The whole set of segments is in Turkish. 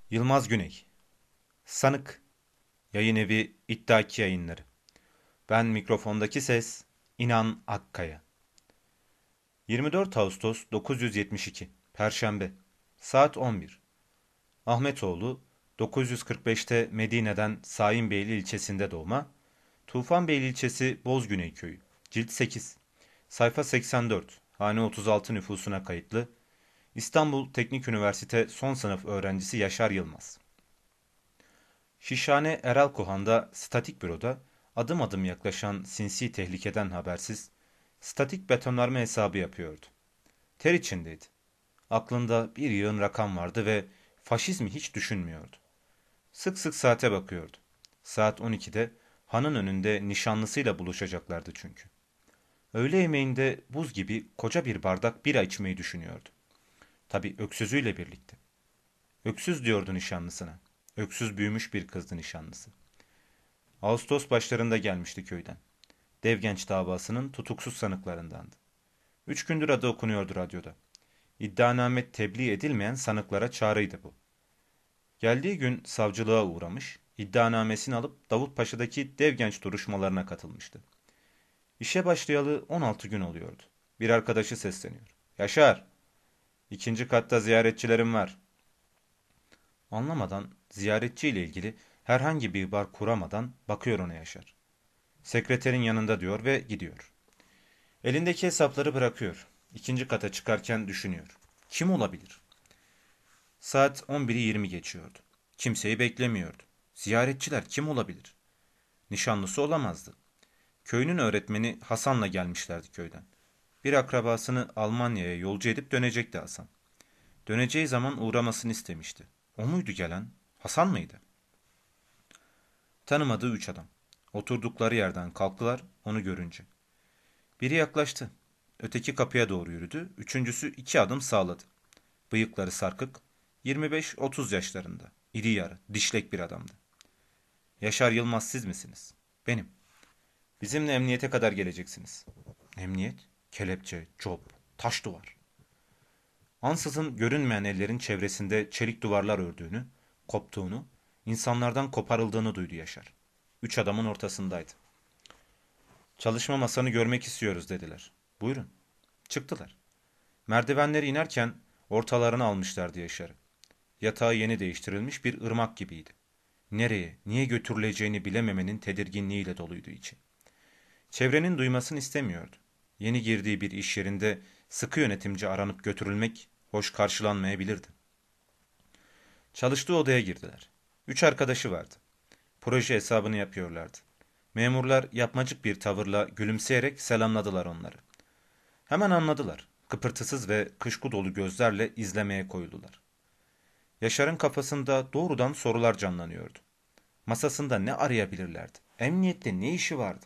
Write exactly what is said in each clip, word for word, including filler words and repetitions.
Yılmaz Güney, Sanık, Yayın Evi İttaki Yayınları. Ben mikrofondaki ses, İnan Akkaya. yirmi dört Ağustos dokuz yüz yetmiş iki, Perşembe, saat on bir. Ahmetoğlu, dokuz yüz kırk beşte Medine'den Saimbeyli ilçesinde doğma, Tufanbeyli ilçesi Bozgüney köyü, cilt sekiz, sayfa seksen dört, hane otuz altı nüfusuna kayıtlı, İstanbul Teknik Üniversite son sınıf öğrencisi Yaşar Yılmaz. Şişhane Eralkuhan'da statik büroda adım adım yaklaşan sinsi tehlikeden habersiz statik betonarme hesabı yapıyordu. Ter içindeydi. Aklında bir yığın rakam vardı ve faşizmi hiç düşünmüyordu. Sık sık saate bakıyordu. Saat on ikide hanın önünde nişanlısıyla buluşacaklardı çünkü. Öğle yemeğinde buz gibi koca bir bardak bira içmeyi düşünüyordu. Tabii öksüzüyle birlikte. Öksüz diyordu nişanlısına. Öksüz büyümüş bir kızdı nişanlısı. Ağustos başlarında gelmişti köyden. Devgenç davasının tutuksuz sanıklarındandı. Üç gündür adı okunuyordu radyoda. İddianame tebliğ edilmeyen sanıklara çağrıydı bu. Geldiği gün savcılığa uğramış, iddianamesini alıp Davutpaşa'daki Devgenç duruşmalarına katılmıştı. İşe başlayalı on altı gün oluyordu. Bir arkadaşı sesleniyor. Yaşar, ikinci katta ziyaretçilerim var. Anlamadan ziyaretçiyle ilgili herhangi bir bar kuramadan bakıyor ona Yaşar. Sekreterin yanında diyor ve gidiyor. Elindeki hesapları bırakıyor. İkinci kata çıkarken düşünüyor. Kim olabilir? Saat on biri yirmi geçiyordu. Kimseyi beklemiyordu. Ziyaretçiler kim olabilir? Nişanlısı olamazdı. Köyünün öğretmeni Hasan'la gelmişlerdi köyden. Bir akrabasını Almanya'ya yolcu edip dönecekti Hasan. Döneceği zaman uğramasını istemişti. O muydu gelen? Hasan mıydı? Tanımadığı üç adam. Oturdukları yerden kalktılar onu görünce. Biri yaklaştı. Öteki kapıya doğru yürüdü. Üçüncüsü iki adım sağladı. Bıyıkları sarkık, yirmi beş otuz yaşlarında. İri yarı, dişlek bir adamdı. Yaşar Yılmaz siz misiniz? Benim. Bizimle emniyete kadar geleceksiniz. Emniyet? Kelepçe, cop, taş duvar. Ansızın görünmeyen ellerin çevresinde çelik duvarlar ördüğünü, koptuğunu, insanlardan koparıldığını duydu Yaşar. Üç adamın ortasındaydı. Çalışma masanı görmek istiyoruz dediler. Buyurun. Çıktılar. Merdivenleri inerken ortalarına almışlardı Yaşar'ı. Yatağı yeni değiştirilmiş bir ırmak gibiydi. Nereye, niye götürüleceğini bilememenin tedirginliğiyle doluydu içi. Çevrenin duymasını istemiyordu. Yeni girdiği bir iş yerinde sıkı yönetimci aranıp götürülmek hoş karşılanmayabilirdi. Çalıştığı odaya girdiler. Üç arkadaşı vardı. Proje hesabını yapıyorlardı. Memurlar yapmacık bir tavırla gülümseyerek selamladılar onları. Hemen anladılar. Kıpırtısız ve kışkı dolu gözlerle izlemeye koyuldular. Yaşar'ın kafasında doğrudan sorular canlanıyordu. Masasında ne arayabilirlerdi? Emniyette ne işi vardı?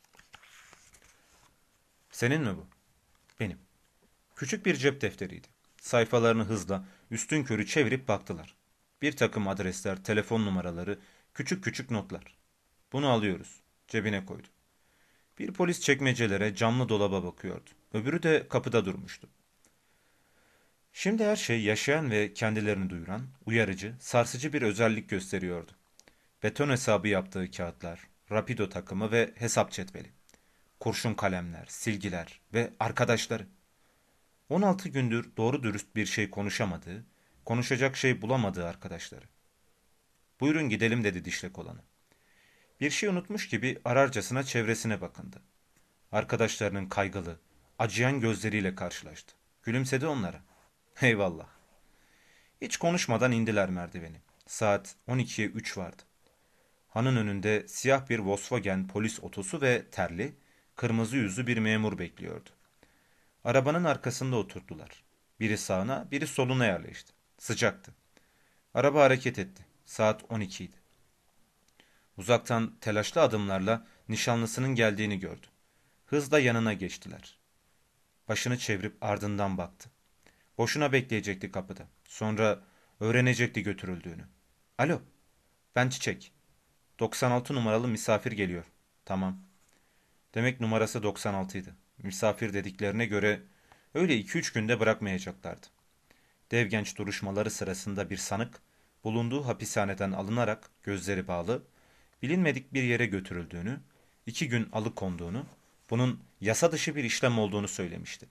Senin mi bu? Benim. Küçük bir cep defteriydi. Sayfalarını hızla, üstünkörü çevirip baktılar. Bir takım adresler, telefon numaraları, küçük küçük notlar. Bunu alıyoruz. Cebine koydu. Bir polis çekmecelere, camlı dolaba bakıyordu. Öbürü de kapıda durmuştu. Şimdi her şey yaşayan ve kendilerini duyuran, uyarıcı, sarsıcı bir özellik gösteriyordu. Beton hesabı yaptığı kağıtlar, rapido takımı ve hesap cetveli. Kurşun kalemler, silgiler ve arkadaşları. on altı gündür doğru dürüst bir şey konuşamadığı, konuşacak şey bulamadığı arkadaşları. Buyurun gidelim dedi dişlek olanı. Bir şey unutmuş gibi ararcasına çevresine bakındı. Arkadaşlarının kaygılı, acıyan gözleriyle karşılaştı. Gülümsedi onlara. Eyvallah. Hiç konuşmadan indiler merdiveni. Saat on ikiye üç vardı. Hanın önünde siyah bir Volkswagen polis otosu ve terli, kırmızı yüzlü bir memur bekliyordu. Arabanın arkasında oturdular. Biri sağına, biri soluna yerleşti. Sıcaktı. Araba hareket etti. Saat on ikiydi. Uzaktan telaşlı adımlarla nişanlısının geldiğini gördü. Hızla yanına geçtiler. Başını çevirip ardından baktı. Boşuna bekleyecekti kapıda. Sonra öğrenecekti götürüldüğünü. Alo, ben Çiçek. doksan altı numaralı misafir geliyor. Tamam. Demek numarası doksan altıydı. Misafir dediklerine göre öyle iki üç günde bırakmayacaklardı. Devgenç duruşmaları sırasında bir sanık bulunduğu hapishaneden alınarak gözleri bağlı, bilinmedik bir yere götürüldüğünü, iki gün alıkonduğunu, bunun yasa dışı bir işlem olduğunu söylemişti.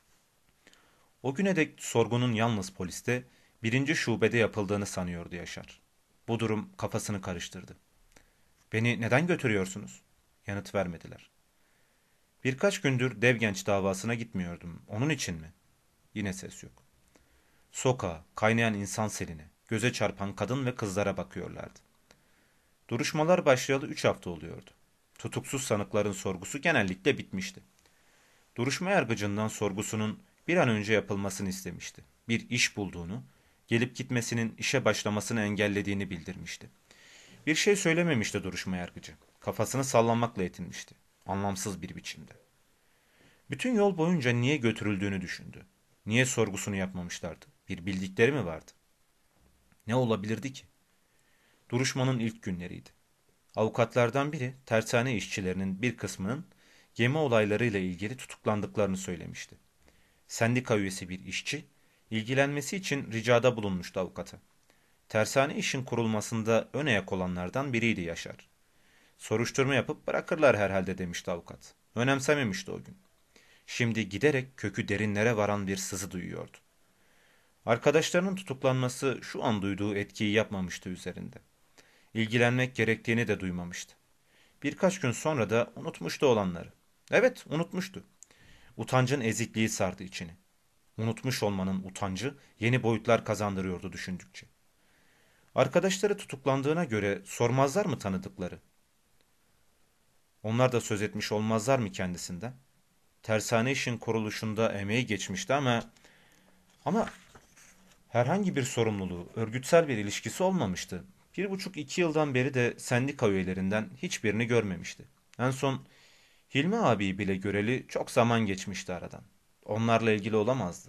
O güne dek sorgunun yalnız poliste, birinci şubede yapıldığını sanıyordu Yaşar. Bu durum kafasını karıştırdı. Beni neden götürüyorsunuz? Yanıt vermediler. Birkaç gündür Devgenç davasına gitmiyordum. Onun için mi? Yine ses yok. Sokağa, kaynayan insan seline, göze çarpan kadın ve kızlara bakıyorlardı. Duruşmalar başlayalı üç hafta oluyordu. Tutuksuz sanıkların sorgusu genellikle bitmişti. Duruşma yargıcından sorgusunun bir an önce yapılmasını istemişti. Bir iş bulduğunu, gelip gitmesinin işe başlamasını engellediğini bildirmişti. Bir şey söylememişti duruşma yargıcı. Kafasını sallamakla yetinmişti. Anlamsız bir biçimde. Bütün yol boyunca niye götürüldüğünü düşündü. Niye sorgusunu yapmamışlardı? Bir bildikleri mi vardı? Ne olabilirdi ki? Duruşmanın ilk günleriydi. Avukatlardan biri tersane işçilerinin bir kısmının gemi olaylarıyla ilgili tutuklandıklarını söylemişti. Sendika üyesi bir işçi, ilgilenmesi için ricada bulunmuştu avukata. Tersane işin kurulmasında ön ayak olanlardan biriydi Yaşar. Soruşturma yapıp bırakırlar herhalde demişti avukat. Önemsememişti o gün. Şimdi giderek kökü derinlere varan bir sızı duyuyordu. Arkadaşlarının tutuklanması şu an duyduğu etkiyi yapmamıştı üzerinde. İlgilenmek gerektiğini de duymamıştı. Birkaç gün sonra da unutmuştu olanları. Evet, unutmuştu. Utancın ezikliği sardı içini. Unutmuş olmanın utancı yeni boyutlar kazandırıyordu düşündükçe. Arkadaşları tutuklandığına göre sormazlar mı tanıdıkları? Onlar da söz etmiş olmazlar mı kendisinden? Tersane işin kuruluşunda emeği geçmişti ama ama herhangi bir sorumluluğu, örgütsel bir ilişkisi olmamıştı. Bir buçuk iki yıldan beri de sendika üyelerinden hiçbirini görmemişti. En son Hilmi abiyi bile göreli çok zaman geçmişti aradan. Onlarla ilgili olamazdı.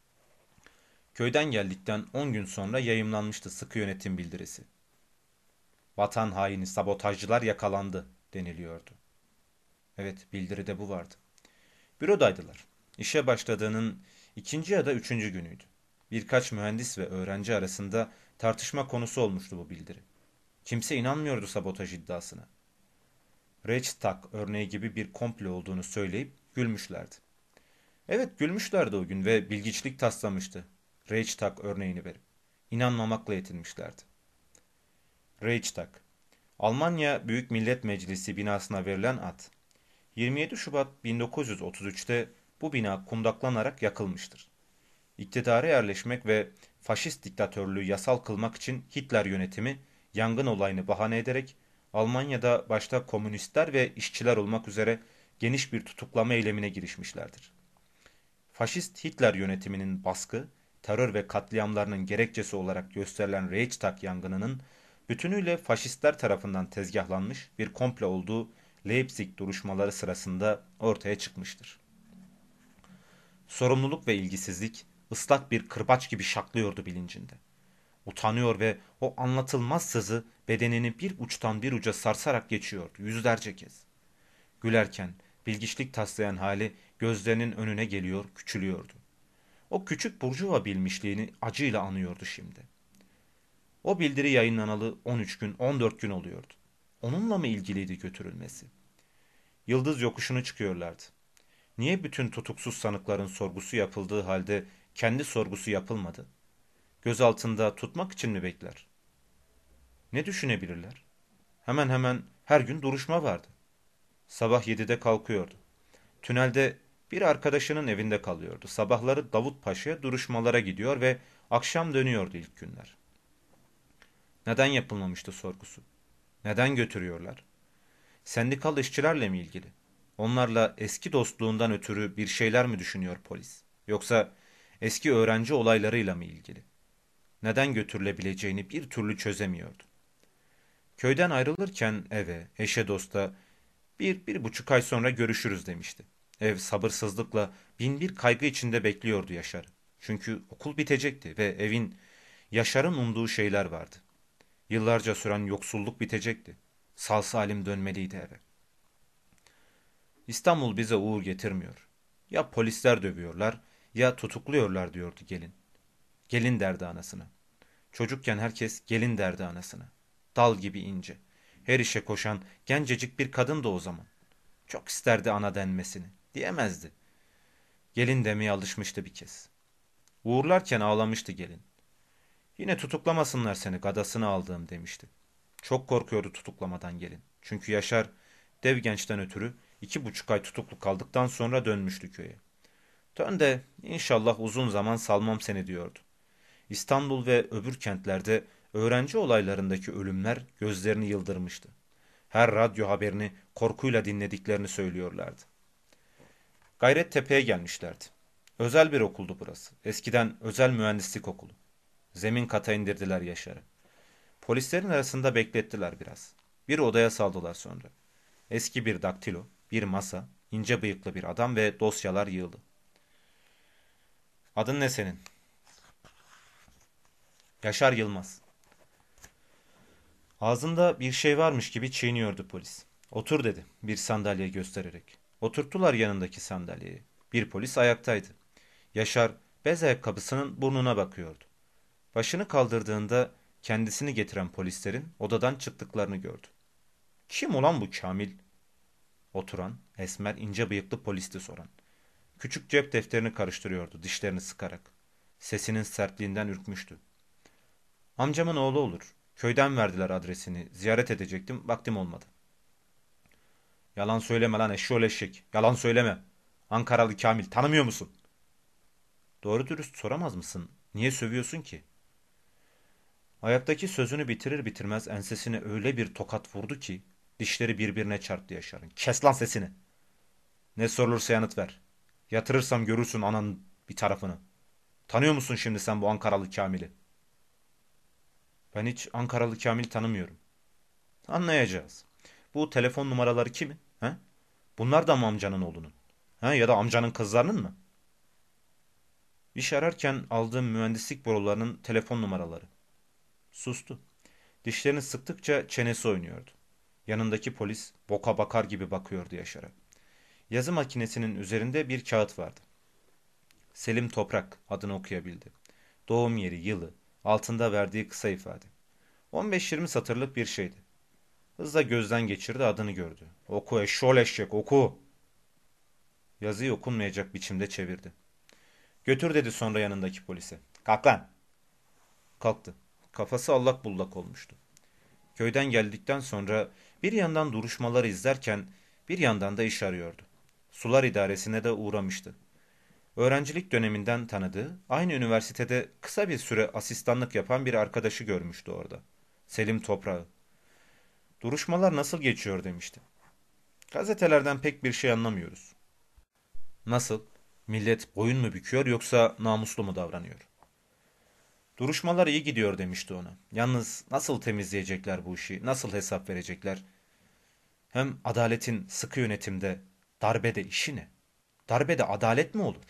Köyden geldikten on gün sonra yayımlanmıştı sıkı yönetim bildirisi. Vatan haini sabotajcılar yakalandı deniliyordu. Evet, bildiride bu vardı. Bürodaydılar. İşe başladığının ikinci ya da üçüncü günüydü. Birkaç mühendis ve öğrenci arasında tartışma konusu olmuştu bu bildiri. Kimse inanmıyordu sabotaj iddiasına. Reichstag örneği gibi bir komplo olduğunu söyleyip gülmüşlerdi. Evet, gülmüşlerdi o gün ve bilgiçlik taslamıştı Reichstag örneğini verip. İnanmamakla yetinmişlerdi. Reichstag, Almanya Büyük Millet Meclisi binasına verilen ad. yirmi yedi Şubat bin dokuz yüz otuz üçte bu bina kundaklanarak yakılmıştır. İktidara yerleşmek ve faşist diktatörlüğü yasal kılmak için Hitler yönetimi yangın olayını bahane ederek Almanya'da başta komünistler ve işçiler olmak üzere geniş bir tutuklama eylemine girişmişlerdir. Faşist Hitler yönetiminin baskı, terör ve katliamlarının gerekçesi olarak gösterilen Reichstag yangınının bütünüyle faşistler tarafından tezgahlanmış bir komplo olduğu Leipzig duruşmaları sırasında ortaya çıkmıştır. Sorumluluk ve ilgisizlik ıslak bir kırbaç gibi şaklıyordu bilincinde. Utanıyor ve o anlatılmaz sızı bedenini bir uçtan bir uca sarsarak geçiyordu yüzlerce kez. Gülerken bilgiçlik taslayan hali gözlerinin önüne geliyor, küçülüyordu. O küçük burjuva bilmişliğini acıyla anıyordu şimdi. O bildiri yayınlanalı on üç gün, on dört gün oluyordu. Onunla mı ilgiliydi götürülmesi? Yıldız yokuşunu çıkıyorlardı. Niye bütün tutuksuz sanıkların sorgusu yapıldığı halde kendi sorgusu yapılmadı? Gözaltında tutmak için mi bekler? Ne düşünebilirler? Hemen hemen her gün duruşma vardı. Sabah yedide kalkıyordu. Tünelde bir arkadaşının evinde kalıyordu. Sabahları Davut Paşa'ya duruşmalara gidiyor ve akşam dönüyordu ilk günler. Neden yapılmamıştı sorgusu? Neden götürüyorlar? Sendikal işçilerle mi ilgili? Onlarla eski dostluğundan ötürü bir şeyler mi düşünüyor polis? Yoksa eski öğrenci olaylarıyla mı ilgili? Neden götürülebileceğini bir türlü çözemiyordu. Köyden ayrılırken eve, eşe dosta bir, bir buçuk ay sonra görüşürüz demişti. Ev sabırsızlıkla bin bir kaygı içinde bekliyordu Yaşar'ı. Çünkü okul bitecekti ve evin Yaşar'ın umduğu şeyler vardı. Yıllarca süren yoksulluk bitecekti. Sağ salim dönmeliydi eve. İstanbul bize uğur getirmiyor. Ya polisler dövüyorlar ya tutukluyorlar diyordu gelin. Gelin derdi anasına. Çocukken herkes gelin derdi anasına. Dal gibi ince. Her işe koşan gencecik bir kadın da o zaman. Çok isterdi ana denmesini. Diyemezdi. Gelin demeye alışmıştı bir kez. Uğurlarken ağlamıştı gelin. Yine tutuklamasınlar seni, gadasını aldığım demişti. Çok korkuyordu tutuklamadan gelin. Çünkü Yaşar dev gençten ötürü iki buçuk ay tutuklu kaldıktan sonra dönmüştü köye. Dön de inşallah uzun zaman salmam seni diyordu. İstanbul ve öbür kentlerde öğrenci olaylarındaki ölümler gözlerini yıldırmıştı. Her radyo haberini korkuyla dinlediklerini söylüyorlardı. Gayrettepe'ye gelmişlerdi. Özel bir okuldu burası. Eskiden özel mühendislik okulu. Zemin kata indirdiler Yaşar'ı. Polislerin arasında beklettiler biraz. Bir odaya saldılar sonra. Eski bir daktilo, bir masa, ince bıyıklı bir adam ve dosyalar yığılı. Adın ne senin? Yaşar Yılmaz. Ağzında bir şey varmış gibi çiğniyordu polis. Otur dedi bir sandalye göstererek. Oturttular yanındaki sandalyeye. Bir polis ayaktaydı. Yaşar bez ayakkabısının burnuna bakıyordu. Başını kaldırdığında kendisini getiren polislerin odadan çıktıklarını gördü. Kim olan bu Kamil? Oturan, esmer, ince bıyıklı polisti soran. Küçük cep defterini karıştırıyordu dişlerini sıkarak. Sesinin sertliğinden ürkmüştü. Amcamın oğlu olur. Köyden verdiler adresini. Ziyaret edecektim. Vaktim olmadı. Yalan söyleme lan eşşoğlu eşek. Yalan söyleme. Ankaralı Kamil. Tanımıyor musun? Doğru dürüst soramaz mısın? Niye sövüyorsun ki? Ayaktaki sözünü bitirir bitirmez ensesine öyle bir tokat vurdu ki dişleri birbirine çarptı Yaşar'ın. Kes lan sesini. Ne sorulursa yanıt ver. Yatırırsam görürsün ananın bir tarafını. Tanıyor musun şimdi sen bu Ankaralı Kamil'i? Ben hiç Ankaralı Kamil tanımıyorum. Anlayacağız. Bu telefon numaraları kimin? He? Bunlar da mı amcanın oğlunun? He? Ya da amcanın kızlarının mı? İş ararken aldığım mühendislik borularının telefon numaraları. Sustu. Dişlerini sıktıkça çenesi oynuyordu. Yanındaki polis boka bakar gibi bakıyordu Yaşar'a. Yazı makinesinin üzerinde bir kağıt vardı. Selim Toprak adını okuyabildi. Doğum yeri, yılı, altında verdiği kısa ifade. on beş yirmi satırlık bir şeydi. Hızla gözden geçirdi adını gördü. Oku eşşoğlu eşek oku. Yazıyı okunmayacak biçimde çevirdi. Götür dedi sonra yanındaki polise. Kalk lan. Kalktı. Kafası allak bullak olmuştu. Köyden geldikten sonra bir yandan duruşmaları izlerken bir yandan da iş arıyordu. Sular idaresine de uğramıştı. Öğrencilik döneminden tanıdığı, aynı üniversitede kısa bir süre asistanlık yapan bir arkadaşı görmüştü orada. Selim Toprağı. Duruşmalar nasıl geçiyor demişti. Gazetelerden pek bir şey anlamıyoruz. Nasıl? Millet boyun mu büküyor yoksa namuslu mu davranıyor? Duruşmalar iyi gidiyor demişti ona. Yalnız nasıl temizleyecekler bu işi, nasıl hesap verecekler? Hem adaletin sıkı yönetimde, darbede işi ne? Darbede adalet mi olur?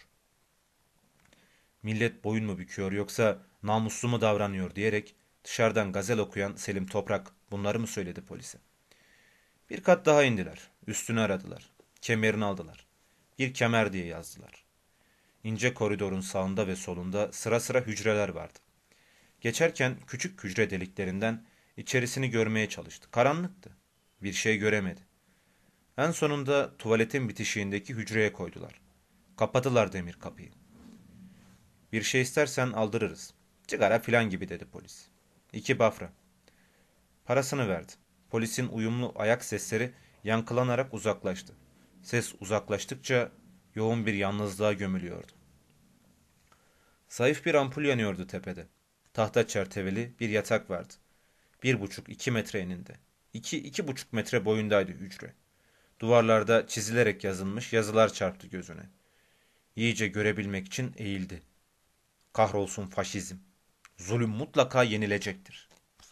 Millet boyun mu büküyor yoksa namuslu mu davranıyor diyerek dışarıdan gazel okuyan Selim Toprak bunları mı söyledi polise? Bir kat daha indiler. Üstünü aradılar. Kemerini aldılar. Bir kemer diye yazdılar. İnce koridorun sağında ve solunda sıra sıra hücreler vardı. Geçerken küçük hücre deliklerinden içerisini görmeye çalıştı. Karanlıktı. Bir şey göremedi. En sonunda tuvaletin bitişiğindeki hücreye koydular. Kapadılar demir kapıyı. Bir şey istersen aldırırız. Sigara filan gibi dedi polis. İki bafra. Parasını verdi. Polisin uyumlu ayak sesleri yankılanarak uzaklaştı. Ses uzaklaştıkça yoğun bir yalnızlığa gömülüyordu. Zayıf bir ampul yanıyordu tepede. Tahta çerçeveli bir yatak vardı. Bir buçuk iki metre eninde. İki iki buçuk metre boyundaydı hücre. Duvarlarda çizilerek yazılmış yazılar çarptı gözüne. İyice görebilmek için eğildi. Kahrolsun faşizm. Zulüm mutlaka yenilecektir.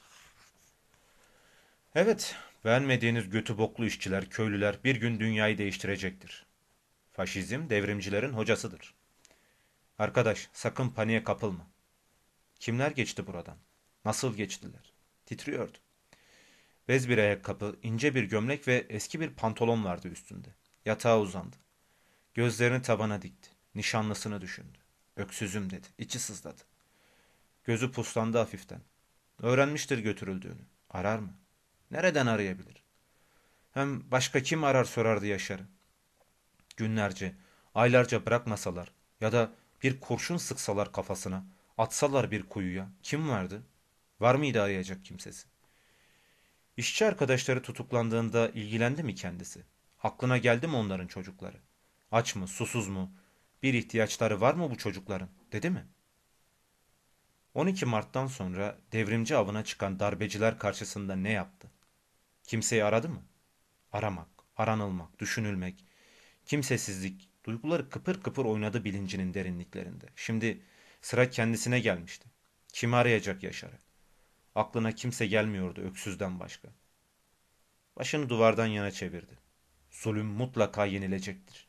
Evet, beğenmediğiniz götü boklu işçiler, köylüler bir gün dünyayı değiştirecektir. Faşizm devrimcilerin hocasıdır. Arkadaş, sakın paniğe kapılma. Kimler geçti buradan? Nasıl geçtiler? Titriyordu. Bez bir ayakkabı, ince bir gömlek ve eski bir pantolon vardı üstünde. Yatağa uzandı. Gözlerini tabana dikti. Nişanlısını düşündü. Öksüzüm dedi. İçi sızladı. Gözü puslandı hafiften. Öğrenmiştir götürüldüğünü. Arar mı? Nereden arayabilir? Hem başka kim arar sorardı Yaşar'ı. Günlerce, aylarca bırakmasalar ya da bir kurşun sıksalar kafasına, atsalar bir kuyuya kim vardı? Var mıydı arayacak kimsesi? İşçi arkadaşları tutuklandığında ilgilendi mi kendisi? Aklına geldi mi onların çocukları? Aç mı, susuz mu? Bir ihtiyaçları var mı bu çocukların? Dedi mi? on iki Mart'tan sonra devrimci avına çıkan darbeciler karşısında ne yaptı? Kimseyi aradı mı? Aramak, aranılmak, düşünülmek, kimsesizlik, duyguları kıpır kıpır oynadı bilincinin derinliklerinde. Şimdi sıra kendisine gelmişti. Kimi arayacak Yaşar'ı? Aklına kimse gelmiyordu öksüzden başka. Başını duvardan yana çevirdi. Zulüm mutlaka yenilecektir.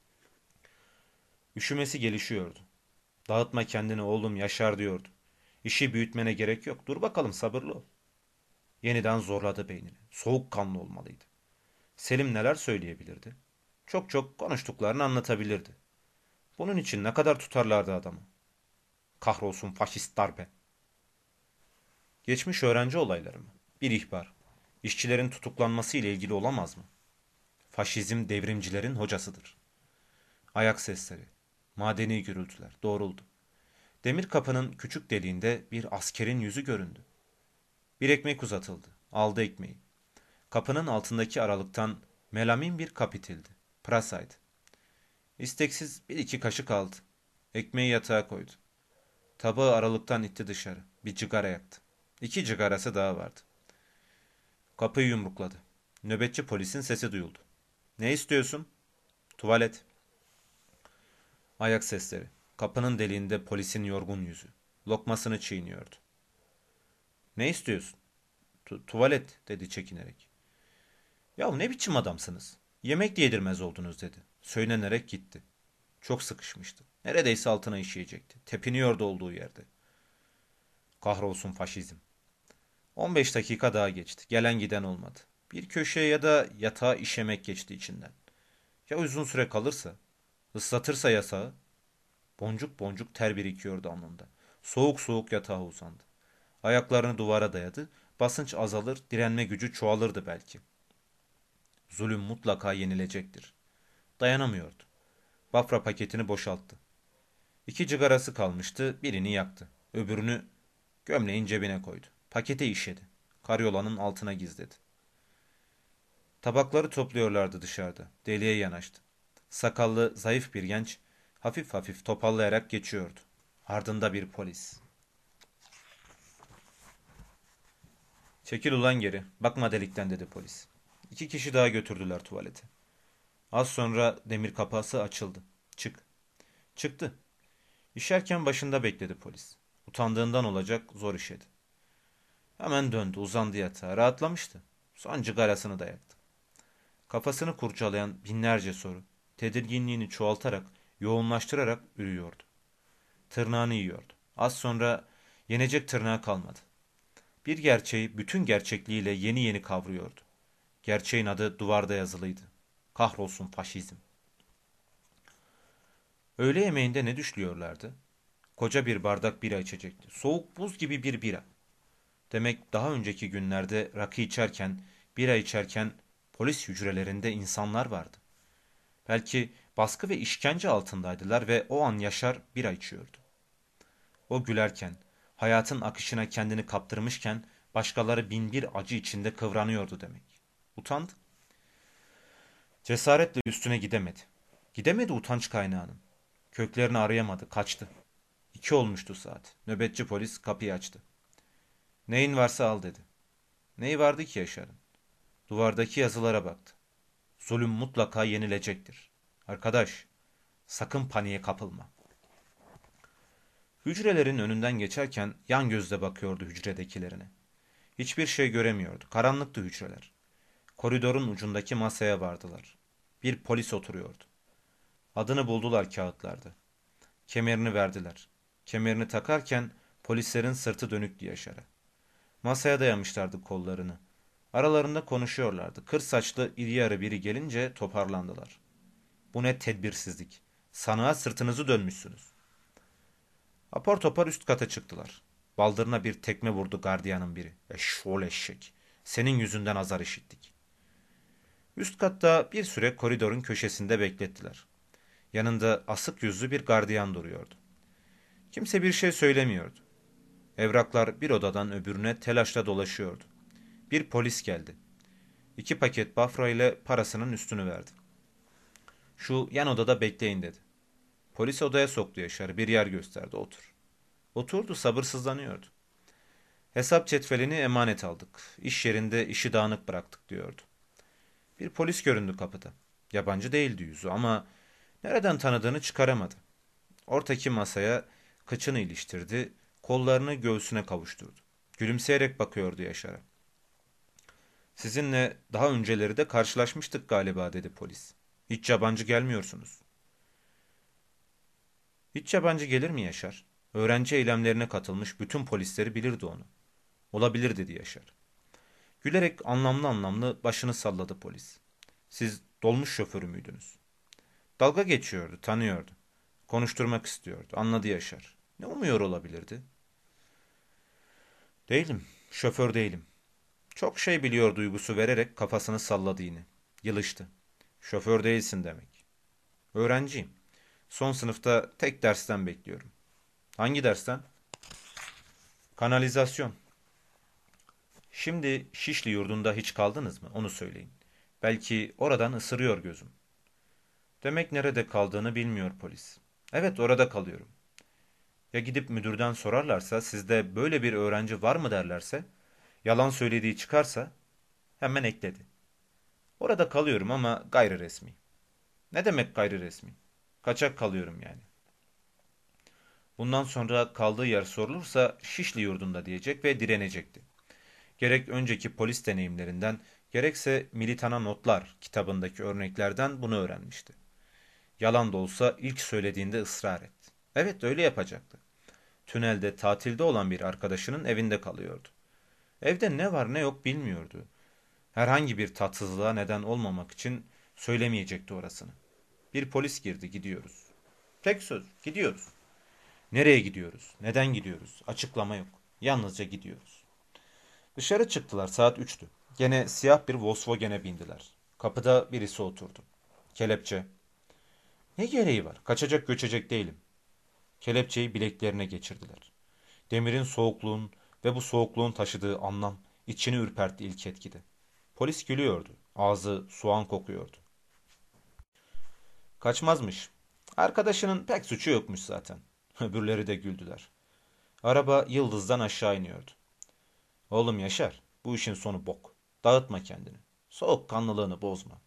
Üşümesi gelişiyordu. Dağıtma kendini oğlum Yaşar diyordu. İşi büyütmene gerek yok. Dur bakalım sabırlı ol. Yeniden zorladı beynini. Soğukkanlı olmalıydı. Selim neler söyleyebilirdi? Çok çok konuştuklarını anlatabilirdi. Bunun için ne kadar tutarlardı adamı? Kahrolsun faşist darbe. Geçmiş öğrenci olayları mı? Bir ihbar. İşçilerin tutuklanması ile ilgili olamaz mı? Faşizm devrimcilerin hocasıdır. Ayak sesleri, madeni gürültüler doğruldu. Demir kapının küçük deliğinde bir askerin yüzü göründü. Bir ekmek uzatıldı. Aldı ekmeği. Kapının altındaki aralıktan melamin bir kap itildi. Pırasaydı. İsteksiz bir iki kaşık aldı. Ekmeği yatağa koydu. Tabağı aralıktan itti dışarı. Bir cigara yaktı. İki cigarası daha vardı. Kapıyı yumrukladı. Nöbetçi polisin sesi duyuldu. Ne istiyorsun? Tuvalet. Ayak sesleri. Kapının deliğinde polisin yorgun yüzü. Lokmasını çiğniyordu. Ne istiyorsun? Tu- tuvalet dedi çekinerek. Ya ne biçim adamsınız? Yemek de yedirmez oldunuz dedi. Söylenerek gitti. Çok sıkışmıştı. Neredeyse altına işeyecekti. Tepiniyordu olduğu yerde. Kahrolsun faşizm. on beş dakika daha geçti. Gelen giden olmadı. Bir köşeye ya da yatağa işemek geçti içinden. Ya uzun süre kalırsa? Islatırsa yasağı? Boncuk boncuk ter birikiyordu alnında. Soğuk soğuk yatağa uzandı. Ayaklarını duvara dayadı. Basınç azalır, direnme gücü çoğalırdı belki. Zulüm mutlaka yenilecektir. Dayanamıyordu. Bafra paketini boşalttı. İki cigarası kalmıştı, birini yaktı. Öbürünü gömleğin cebine koydu. Pakete işedi. Karyolanın altına gizledi. Tabakları topluyorlardı dışarıda. Deliğe yanaştı. Sakallı, zayıf bir genç hafif hafif topallayarak geçiyordu. Ardında bir polis. Çekil ulan geri. Bakma delikten dedi polis. İki kişi daha götürdüler tuvalete. Az sonra demir kapısı açıldı. Çık. Çıktı. İşerken başında bekledi polis. Utandığından olacak zor işedi. Hemen döndü uzandı yatağa. Rahatlamıştı. Son cigarasını da yaktı. Kafasını kurcalayan binlerce soru. Tedirginliğini çoğaltarak, yoğunlaştırarak ürüyordu. Tırnağını yiyordu. Az sonra yenecek tırnağı kalmadı. Bir gerçeği bütün gerçekliğiyle yeni yeni kavruyordu. Gerçeğin adı duvarda yazılıydı. Kahrolsun faşizm. Öğle yemeğinde ne düşlüyorlardı? Koca bir bardak bira içecekti. Soğuk buz gibi bir bira. Demek daha önceki günlerde rakı içerken, bira içerken polis hücrelerinde insanlar vardı. Belki baskı ve işkence altındaydılar ve o an Yaşar bira içiyordu. O gülerken, hayatın akışına kendini kaptırmışken başkaları bin bir acı içinde kıvranıyordu demek. Utandı. Cesaretle üstüne gidemedi. Gidemedi utanç kaynağının. Köklerini arayamadı, kaçtı. İki olmuştu saat. Nöbetçi polis kapıyı açtı. Neyin varsa al dedi. Neyi vardı ki Yaşar'ın? Duvardaki yazılara baktı. Zulüm mutlaka yenilecektir. Arkadaş, sakın paniğe kapılma. Hücrelerin önünden geçerken yan gözle bakıyordu hücredekilerine. Hiçbir şey göremiyordu. Karanlıktı hücreler. Koridorun ucundaki masaya vardılar. Bir polis oturuyordu. Adını buldular kağıtlarda. Kemerini verdiler. Kemerini takarken polislerin sırtı dönüktü Yaşar'a. Masaya dayamışlardı kollarını. Aralarında konuşuyorlardı. Kır saçlı iri yarı biri gelince toparlandılar. Bu ne tedbirsizlik. Sanığa sırtınızı dönmüşsünüz. Apar topar üst kata çıktılar. Baldırına bir tekme vurdu gardiyanın biri. Eşşoğlu eşek. Senin yüzünden azar işittik. Üst katta bir süre koridorun köşesinde beklettiler. Yanında asık yüzlü bir gardiyan duruyordu. Kimse bir şey söylemiyordu. Evraklar bir odadan öbürüne telaşla dolaşıyordu. Bir polis geldi. İki paket bafra ile parasının üstünü verdi. Şu yan odada bekleyin dedi. Polis odaya soktu Yaşar'ı, bir yer gösterdi, otur. Oturdu, sabırsızlanıyordu. Hesap cetvelini emanet aldık. İş yerinde işi dağınık bıraktık diyordu. Bir polis göründü kapıda. Yabancı değildi yüzü ama nereden tanıdığını çıkaramadı. Ortaki masaya kıçını iliştirdi, kollarını göğsüne kavuşturdu. Gülümseyerek bakıyordu Yaşar'a. Sizinle daha önceleri de karşılaşmıştık galiba dedi polis. Hiç yabancı gelmiyorsunuz. Hiç yabancı gelir mi Yaşar? Öğrenci eylemlerine katılmış bütün polisleri bilirdi onu. Olabilir dedi Yaşar. Gülerek anlamlı anlamlı başını salladı polis. Siz dolmuş şoförü müydünüz? Dalga geçiyordu, tanıyordu. Konuşturmak istiyordu, anladı Yaşar. Ne umuyor olabilirdi? Değilim, şoför değilim. Çok şey biliyor duygusu vererek kafasını salladı yine. Yılıştı. Şoför değilsin demek. Öğrenciyim. Son sınıfta tek dersten bekliyorum. Hangi dersten? Kanalizasyon. Şimdi Şişli yurdunda hiç kaldınız mı? Onu söyleyin. Belki oradan ısırıyor gözüm. Demek nerede kaldığını bilmiyor polis. Evet, orada kalıyorum. Ya gidip müdürden sorarlarsa, sizde böyle bir öğrenci var mı derlerse, yalan söylediği çıkarsa, hemen ekledi. Orada kalıyorum ama gayri resmi. Ne demek gayri resmi? Kaçak kalıyorum yani. Bundan sonra kaldığı yer sorulursa Şişli yurdunda diyecek ve direnecekti. Gerek önceki polis deneyimlerinden, gerekse Militana Notlar kitabındaki örneklerden bunu öğrenmişti. Yalan da olsa ilk söylediğinde ısrar etti. Evet, öyle yapacaktı. Tünelde tatilde olan bir arkadaşının evinde kalıyordu. Evde ne var ne yok bilmiyordu. Herhangi bir tatsızlığa neden olmamak için söylemeyecekti orasını. Bir polis girdi, gidiyoruz. Tek söz, gidiyoruz. Nereye gidiyoruz? Neden gidiyoruz? Açıklama yok. Yalnızca gidiyoruz. Dışarı çıktılar, saat üçtü. Gene siyah bir Volkswagen'e bindiler. Kapıda birisi oturdu. Kelepçe. Ne gereği var? Kaçacak göçecek değilim. Kelepçeyi bileklerine geçirdiler. Demirin soğukluğun ve bu soğukluğun taşıdığı anlam içini ürpertti ilk etkide. Polis gülüyordu. Ağzı soğan kokuyordu. Kaçmazmış. Arkadaşının pek suçu yokmuş zaten. Öbürleri de güldüler. Araba Yıldız'dan aşağı iniyordu. Oğlum Yaşar, bu işin sonu bok. Dağıtma kendini. Soğukkanlılığını bozma.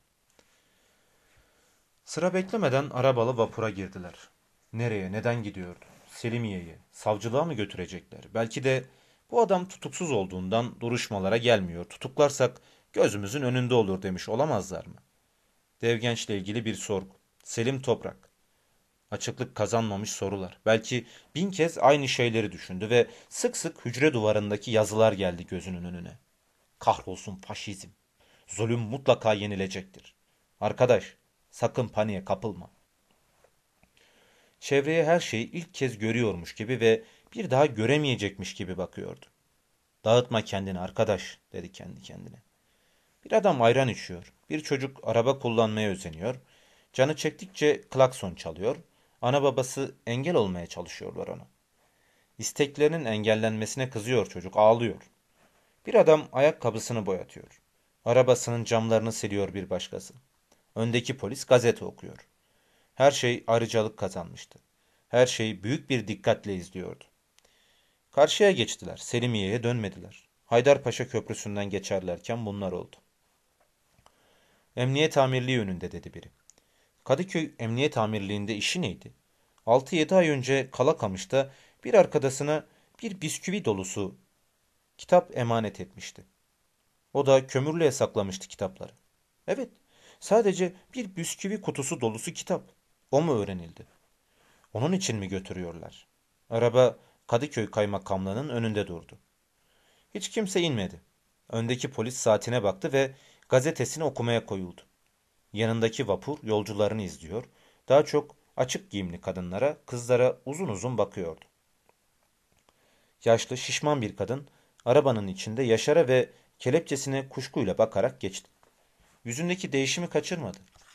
Sıra beklemeden arabalı vapura girdiler. Nereye, neden gidiyordu? Selimiye'ye, savcılığa mı götürecekler? Belki de bu adam tutuksuz olduğundan duruşmalara gelmiyor. Tutuklarsak gözümüzün önünde olur demiş olamazlar mı? Devgenç'le ilgili bir sorgu. Selim Toprak. Açıklık kazanmamış sorular. Belki bin kez aynı şeyleri düşündü ve sık sık hücre duvarındaki yazılar geldi gözünün önüne. Kahrolsun faşizm. Zulüm mutlaka yenilecektir. Arkadaş, sakın paniğe kapılma. Çevreye her şeyi ilk kez görüyormuş gibi ve bir daha göremeyecekmiş gibi bakıyordu. Dağıtma kendini arkadaş, dedi kendi kendine. Bir adam ayran içiyor, bir çocuk araba kullanmaya özeniyor, canı çektikçe klakson çalıyor, ana babası engel olmaya çalışıyorlar ona. İsteklerinin engellenmesine kızıyor çocuk, ağlıyor. Bir adam ayakkabısını boyatıyor. Arabasının camlarını siliyor bir başkası. Öndeki polis gazete okuyor. Her şey ayrıcalık kazanmıştı. Her şey büyük bir dikkatle izliyordu. Karşıya geçtiler. Selimiye'ye dönmediler. Haydarpaşa Köprüsü'nden geçerlerken bunlar oldu. Emniyet amirliği önünde dedi biri. Kadıköy Emniyet Amirliği'nde işi neydi? Altı yedi ay önce Kalakamış'ta bir arkadaşına bir bisküvi dolusu kitap emanet etmişti. O da kömürlüğe saklamıştı kitapları. Evet, sadece bir bisküvi kutusu dolusu kitap. O mu öğrenildi? Onun için mi götürüyorlar? Araba Kadıköy Kaymakamlığı'nın önünde durdu. Hiç kimse inmedi. Öndeki polis saatine baktı ve gazetesini okumaya koyuldu. Yanındaki vapur yolcularını izliyor, daha çok açık giyimli kadınlara, kızlara uzun uzun bakıyordu. Yaşlı, şişman bir kadın arabanın içinde Yaşar'a ve kelepçesine kuşkuyla bakarak geçti. Yüzündeki değişimi kaçırmadı.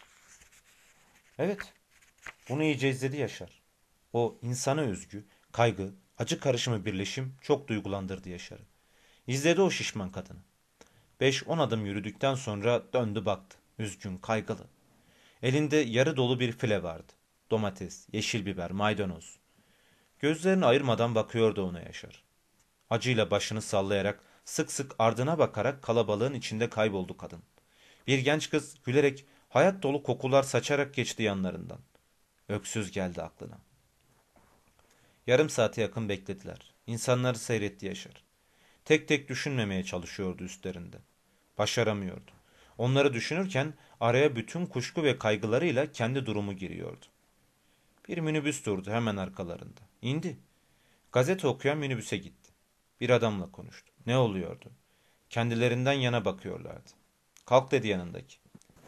Evet, bunu iyice izledi Yaşar. O insana özgü, kaygı, acı karışımı birleşim çok duygulandırdı Yaşar'ı. İzledi o şişman kadını. Beş on adım yürüdükten sonra döndü baktı. Üzgün, kaygılı. Elinde yarı dolu bir file vardı. Domates, yeşil biber, maydanoz. Gözlerini ayırmadan bakıyordu ona Yaşar. Acıyla başını sallayarak, sık sık ardına bakarak kalabalığın içinde kayboldu kadın. Bir genç kız gülerek hayat dolu kokular saçarak geçti yanlarından. Öksüz geldi aklına. Yarım saate yakın beklediler. İnsanları seyretti Yaşar. Tek tek düşünmemeye çalışıyordu üstlerinde. Başaramıyordu. Onları düşünürken araya bütün kuşku ve kaygılarıyla kendi durumu giriyordu. Bir minibüs durdu hemen arkalarında. İndi. Gazete okuyan minibüse gitti. Bir adamla konuştu. Ne oluyordu? Kendilerinden yana bakıyorlardı. Kalk dedi yanındaki.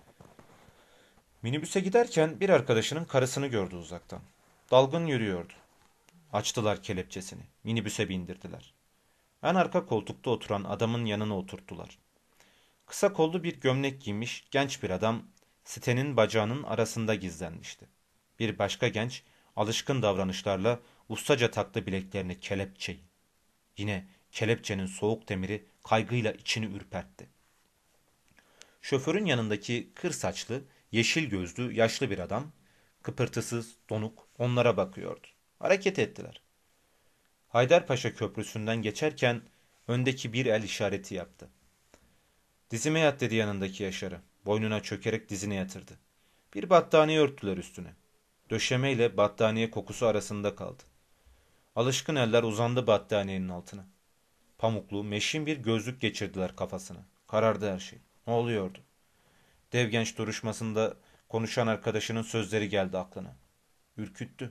Minibüse giderken bir arkadaşının karısını gördü uzaktan. Dalgın yürüyordu. Açtılar kelepçesini. Minibüse bindirdiler. En arka koltukta oturan adamın yanına oturttular. Kısa kollu bir gömlek giymiş genç bir adam sitenin bacağının arasında gizlenmişti. Bir başka genç alışkın davranışlarla ustaca taktı bileklerine kelepçeyi. Yine kelepçenin soğuk demiri kaygıyla içini ürpertti. Şoförün yanındaki kır saçlı, yeşil gözlü yaşlı bir adam, kıpırtısız, donuk onlara bakıyordu. Hareket ettiler. Haydarpaşa Köprüsü'nden geçerken öndeki bir el işareti yaptı. Dizime yat dedi yanındaki Yaşar'ı. Boynuna çökerek dizine yatırdı. Bir battaniye örttüler üstüne. Döşemeyle battaniye kokusu arasında kaldı. Alışkın eller uzandı battaniyenin altına. Pamuklu, meşin bir gözlük geçirdiler kafasına. Karardı her şey. Ne oluyordu? Dev genç duruşmasında konuşan arkadaşının sözleri geldi aklına. Ürküttü.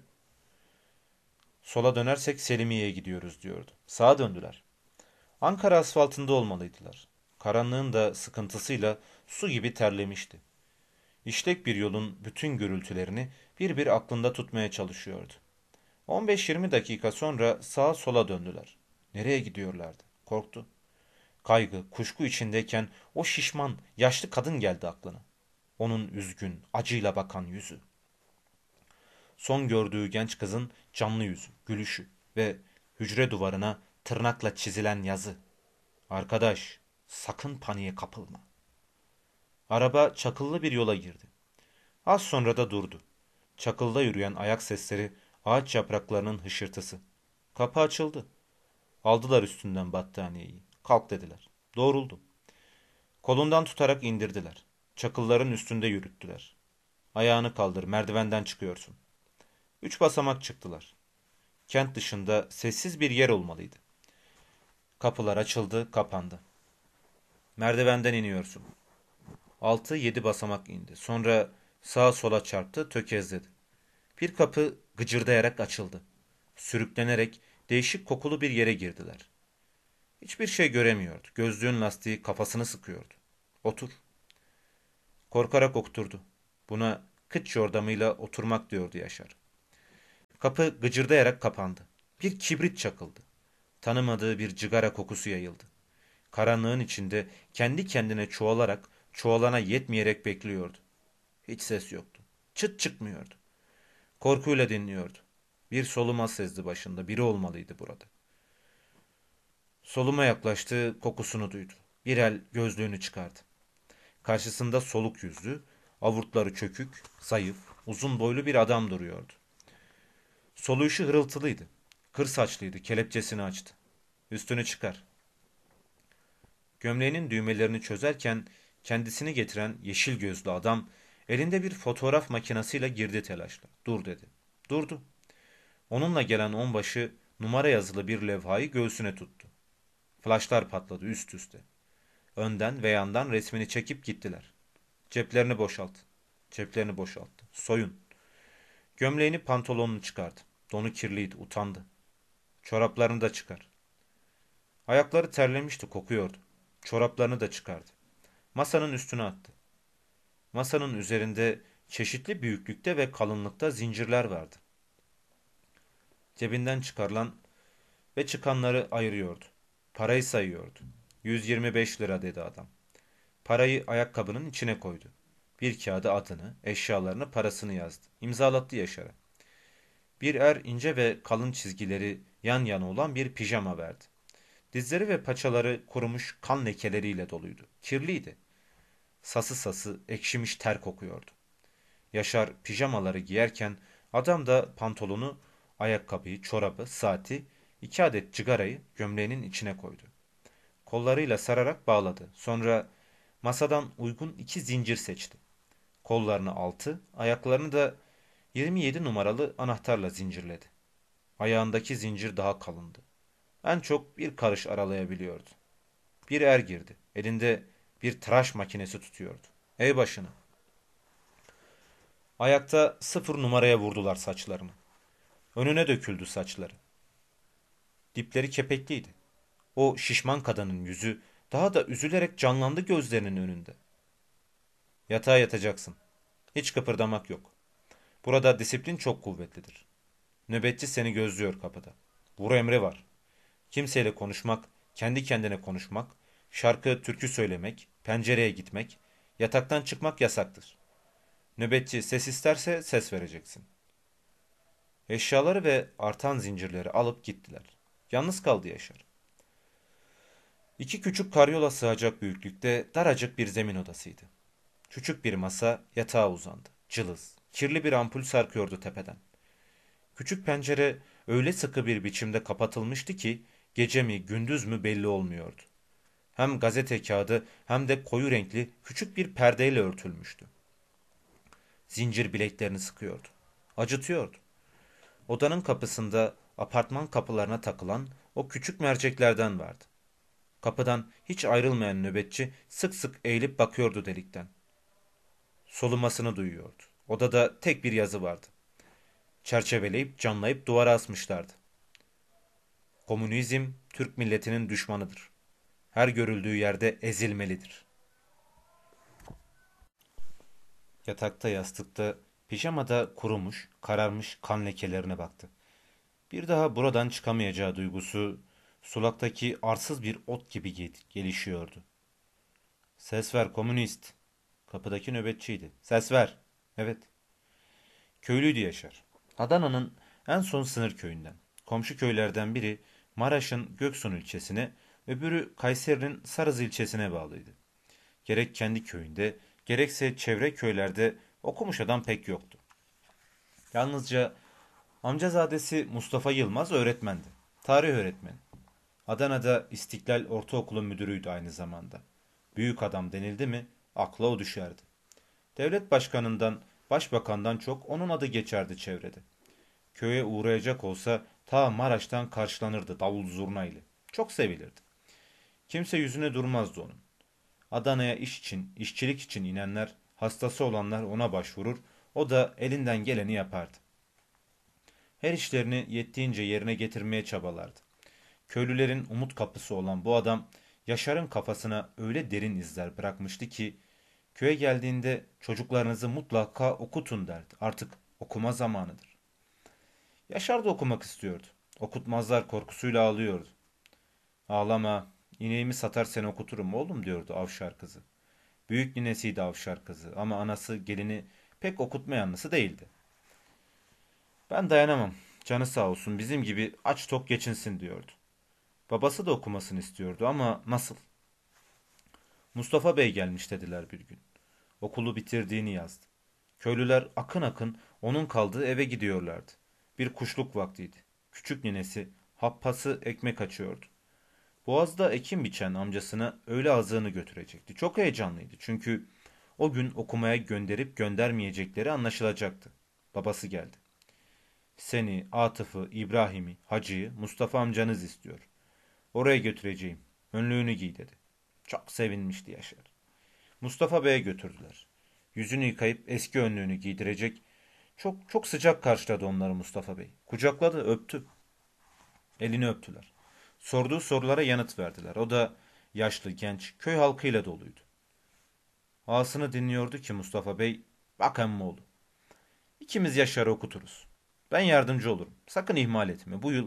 Sola dönersek Selimiye'ye gidiyoruz diyordu. Sağa döndüler. Ankara asfaltında olmalıydılar. Karanlığın da sıkıntısıyla su gibi terlemişti. İşlek bir yolun bütün gürültülerini bir bir aklında tutmaya çalışıyordu. on beş yirmi dakika sonra sağa sola döndüler. Nereye gidiyorlardı? Korktu. Kaygı, kuşku içindeyken o şişman, yaşlı kadın geldi aklına. Onun üzgün, acıyla bakan yüzü. Son gördüğü genç kızın canlı yüzü, gülüşü ve hücre duvarına tırnakla çizilen yazı. Arkadaş, sakın paniğe kapılma. Araba çakıllı bir yola girdi. Az sonra da durdu. Çakılda yürüyen ayak sesleri, ağaç yapraklarının hışırtısı. Kapı açıldı. Aldılar üstünden battaniyeyi. Kalk dediler. Doğruldu. Kolundan tutarak indirdiler. Çakılların üstünde yürüttüler. Ayağını kaldır, merdivenden çıkıyorsun. Üç basamak çıktılar. Kent dışında sessiz bir yer olmalıydı. Kapılar açıldı, kapandı. Merdivenden iniyorsun. Altı yedi basamak indi. Sonra sağa sola çarptı, tökezledi. Bir kapı gıcırdayarak açıldı. Sürüklenerek değişik kokulu bir yere girdiler. Hiçbir şey göremiyordu. Gözlüğün lastiği kafasını sıkıyordu. Otur. Korkarak oturdu. Buna kıç yordamıyla oturmak diyordu Yaşar. Kapı gıcırdayarak kapandı. Bir kibrit çakıldı. Tanımadığı bir cigara kokusu yayıldı. Karanlığın içinde kendi kendine çoğalarak, çoğalana yetmeyerek bekliyordu. Hiç ses yoktu. Çıt çıkmıyordu. Korkuyla dinliyordu. Bir soluma sezdi başında. Biri olmalıydı burada. Soluma yaklaştı, kokusunu duydu. Bir el gözlüğünü çıkardı. Karşısında soluk yüzlü, avurtları çökük, zayıf, uzun boylu bir adam duruyordu. Soluyuşu hırıltılıydı. Kır saçlıydı, kelepçesini açtı. Üstünü çıkar. Gömleğinin düğmelerini çözerken kendisini getiren yeşil gözlü adam elinde bir fotoğraf makinesiyle girdi telaşla. Dur dedi. Durdu. Onunla gelen onbaşı numara yazılı bir levhayı göğsüne tuttu. Flaşlar patladı üst üste. Önden ve yandan resmini çekip gittiler. Ceplerini boşalt. Ceplerini boşalttı. Soyun. Gömleğini pantolonunu çıkardı. Donu kirliydi, utandı. Çoraplarını da çıkar. Ayakları terlemişti, kokuyordu. Çoraplarını da çıkardı. Masanın üstüne attı. Masanın üzerinde çeşitli büyüklükte ve kalınlıkta zincirler vardı. Cebinden çıkarılan ve çıkanları ayırıyordu. Parayı sayıyordu. yüz yirmi beş lira dedi adam. Parayı ayakkabının içine koydu. Bir kağıda adını, eşyalarını, parasını yazdı. İmzalattı Yaşar'a. Bir er ince ve kalın çizgileri yan yana olan bir pijama verdi. Dizleri ve paçaları kurumuş kan lekeleriyle doluydu. Kirliydi. Sası sası ekşimiş ter kokuyordu. Yaşar pijamaları giyerken adam da pantolonu, ayakkabıyı, çorabı, saati, iki adet cigarayı gömleğinin içine koydu. Kollarıyla sararak bağladı. Sonra masadan uygun iki zincir seçti. Kollarını altı, ayaklarını da yirmi yedi numaralı anahtarla zincirledi. Ayağındaki zincir daha kalındı. En çok bir karış aralayabiliyordu. Bir er girdi. Elinde bir tıraş makinesi tutuyordu. Ey başını. Ayakta sıfır numaraya vurdular saçlarını. Önüne döküldü saçları. Dipleri kepekliydi. O şişman kadının yüzü daha da üzülerek canlandı gözlerinin önünde. Yatağa yatacaksın. Hiç kıpırdamak yok. Burada disiplin çok kuvvetlidir. Nöbetçi seni gözlüyor kapıda. Vur emri var. Kimseyle konuşmak, kendi kendine konuşmak, şarkı, türkü söylemek, pencereye gitmek, yataktan çıkmak yasaktır. Nöbetçi ses isterse ses vereceksin. Eşyaları ve artan zincirleri alıp gittiler. Yalnız kaldı Yaşar. İki küçük karyola sığacak büyüklükte daracık bir zemin odasıydı. Küçük bir masa yatağa uzandı. Cılız, kirli bir ampul sarkıyordu tepeden. Küçük pencere öyle sıkı bir biçimde kapatılmıştı ki gece mi gündüz mü belli olmuyordu. Hem gazete kağıdı hem de koyu renkli küçük bir perdeyle örtülmüştü. Zincir bileklerini sıkıyordu. Acıtıyordu. Odanın kapısında apartman kapılarına takılan o küçük merceklerden vardı. Kapıdan hiç ayrılmayan nöbetçi sık sık eğilip bakıyordu delikten. Solumasını duyuyordu. Odada tek bir yazı vardı. Çerçeveleyip canlayıp duvara asmışlardı. Komünizm Türk milletinin düşmanıdır. Her görüldüğü yerde ezilmelidir. Yatakta yastıkta pijamada kurumuş, kararmış kan lekelerine baktı. Bir daha buradan çıkamayacağı duygusu sulaktaki arsız bir ot gibi gelişiyordu. Ses ver komünist. Kapıdaki nöbetçiydi. Ses ver. Evet. Köylüydü Yaşar. Adana'nın en son sınır köyünden. Komşu köylerden biri Maraş'ın Göksun ilçesine, öbürü Kayseri'nin Sarız ilçesine bağlıydı. Gerek kendi köyünde, gerekse çevre köylerde okumuş adam pek yoktu. Yalnızca amcazadesi Mustafa Yılmaz öğretmendi. Tarih öğretmeni. Adana'da İstiklal Ortaokulu müdürüydü aynı zamanda. Büyük adam denildi mi akla o düşerdi. Devlet başkanından, başbakandan çok onun adı geçerdi çevrede. Köye uğrayacak olsa ta Maraş'tan karşılanırdı davul zurna ile. Çok sevilirdi. Kimse yüzüne durmazdı onun. Adana'ya iş için, işçilik için inenler, hastası olanlar ona başvurur, o da elinden geleni yapardı. Her işlerini yettiğince yerine getirmeye çabalardı. Köylülerin umut kapısı olan bu adam, Yaşar'ın kafasına öyle derin izler bırakmıştı ki, köye geldiğinde çocuklarınızı mutlaka okutun derdi. Artık okuma zamanıdır. Yaşar da okumak istiyordu. Okutmazlar korkusuyla ağlıyordu. Ağlama, ineğimi satar seni okuturum oğlum diyordu Avşar kızı. Büyük ninesiydi Avşar kızı ama anası gelini pek okutma yanlısı değildi. Ben dayanamam, canı sağ olsun bizim gibi aç tok geçinsin diyordu. Babası da okumasını istiyordu ama nasıl? Mustafa Bey gelmiş dediler bir gün. Okulu bitirdiğini yazdı. Köylüler akın akın onun kaldığı eve gidiyorlardı. Bir kuşluk vaktiydi. Küçük ninesi happası ekmek açıyordu. Boğaz'da ekim biçen amcasına öğle azığını götürecekti. Çok heyecanlıydı çünkü o gün okumaya gönderip göndermeyecekleri anlaşılacaktı. Babası geldi. Seni, Atıf'ı, İbrahim'i, Hacı'yı Mustafa amcanız istiyor. Oraya götüreceğim. Önlüğünü giy dedi. Çok sevinmişti Yaşar. Mustafa Bey'e götürdüler. Yüzünü yıkayıp eski önlüğünü giydirecek. Çok çok sıcak karşıladı onları Mustafa Bey. Kucakladı, öptü. Elini öptüler. Sorduğu sorulara yanıt verdiler. O da yaşlı, genç, köy halkıyla doluydu. Ağasını dinliyordu ki Mustafa Bey, bak emmoğlu, İkimiz Yaşar'ı okuturuz. Ben yardımcı olurum. Sakın ihmal etme. Bu yıl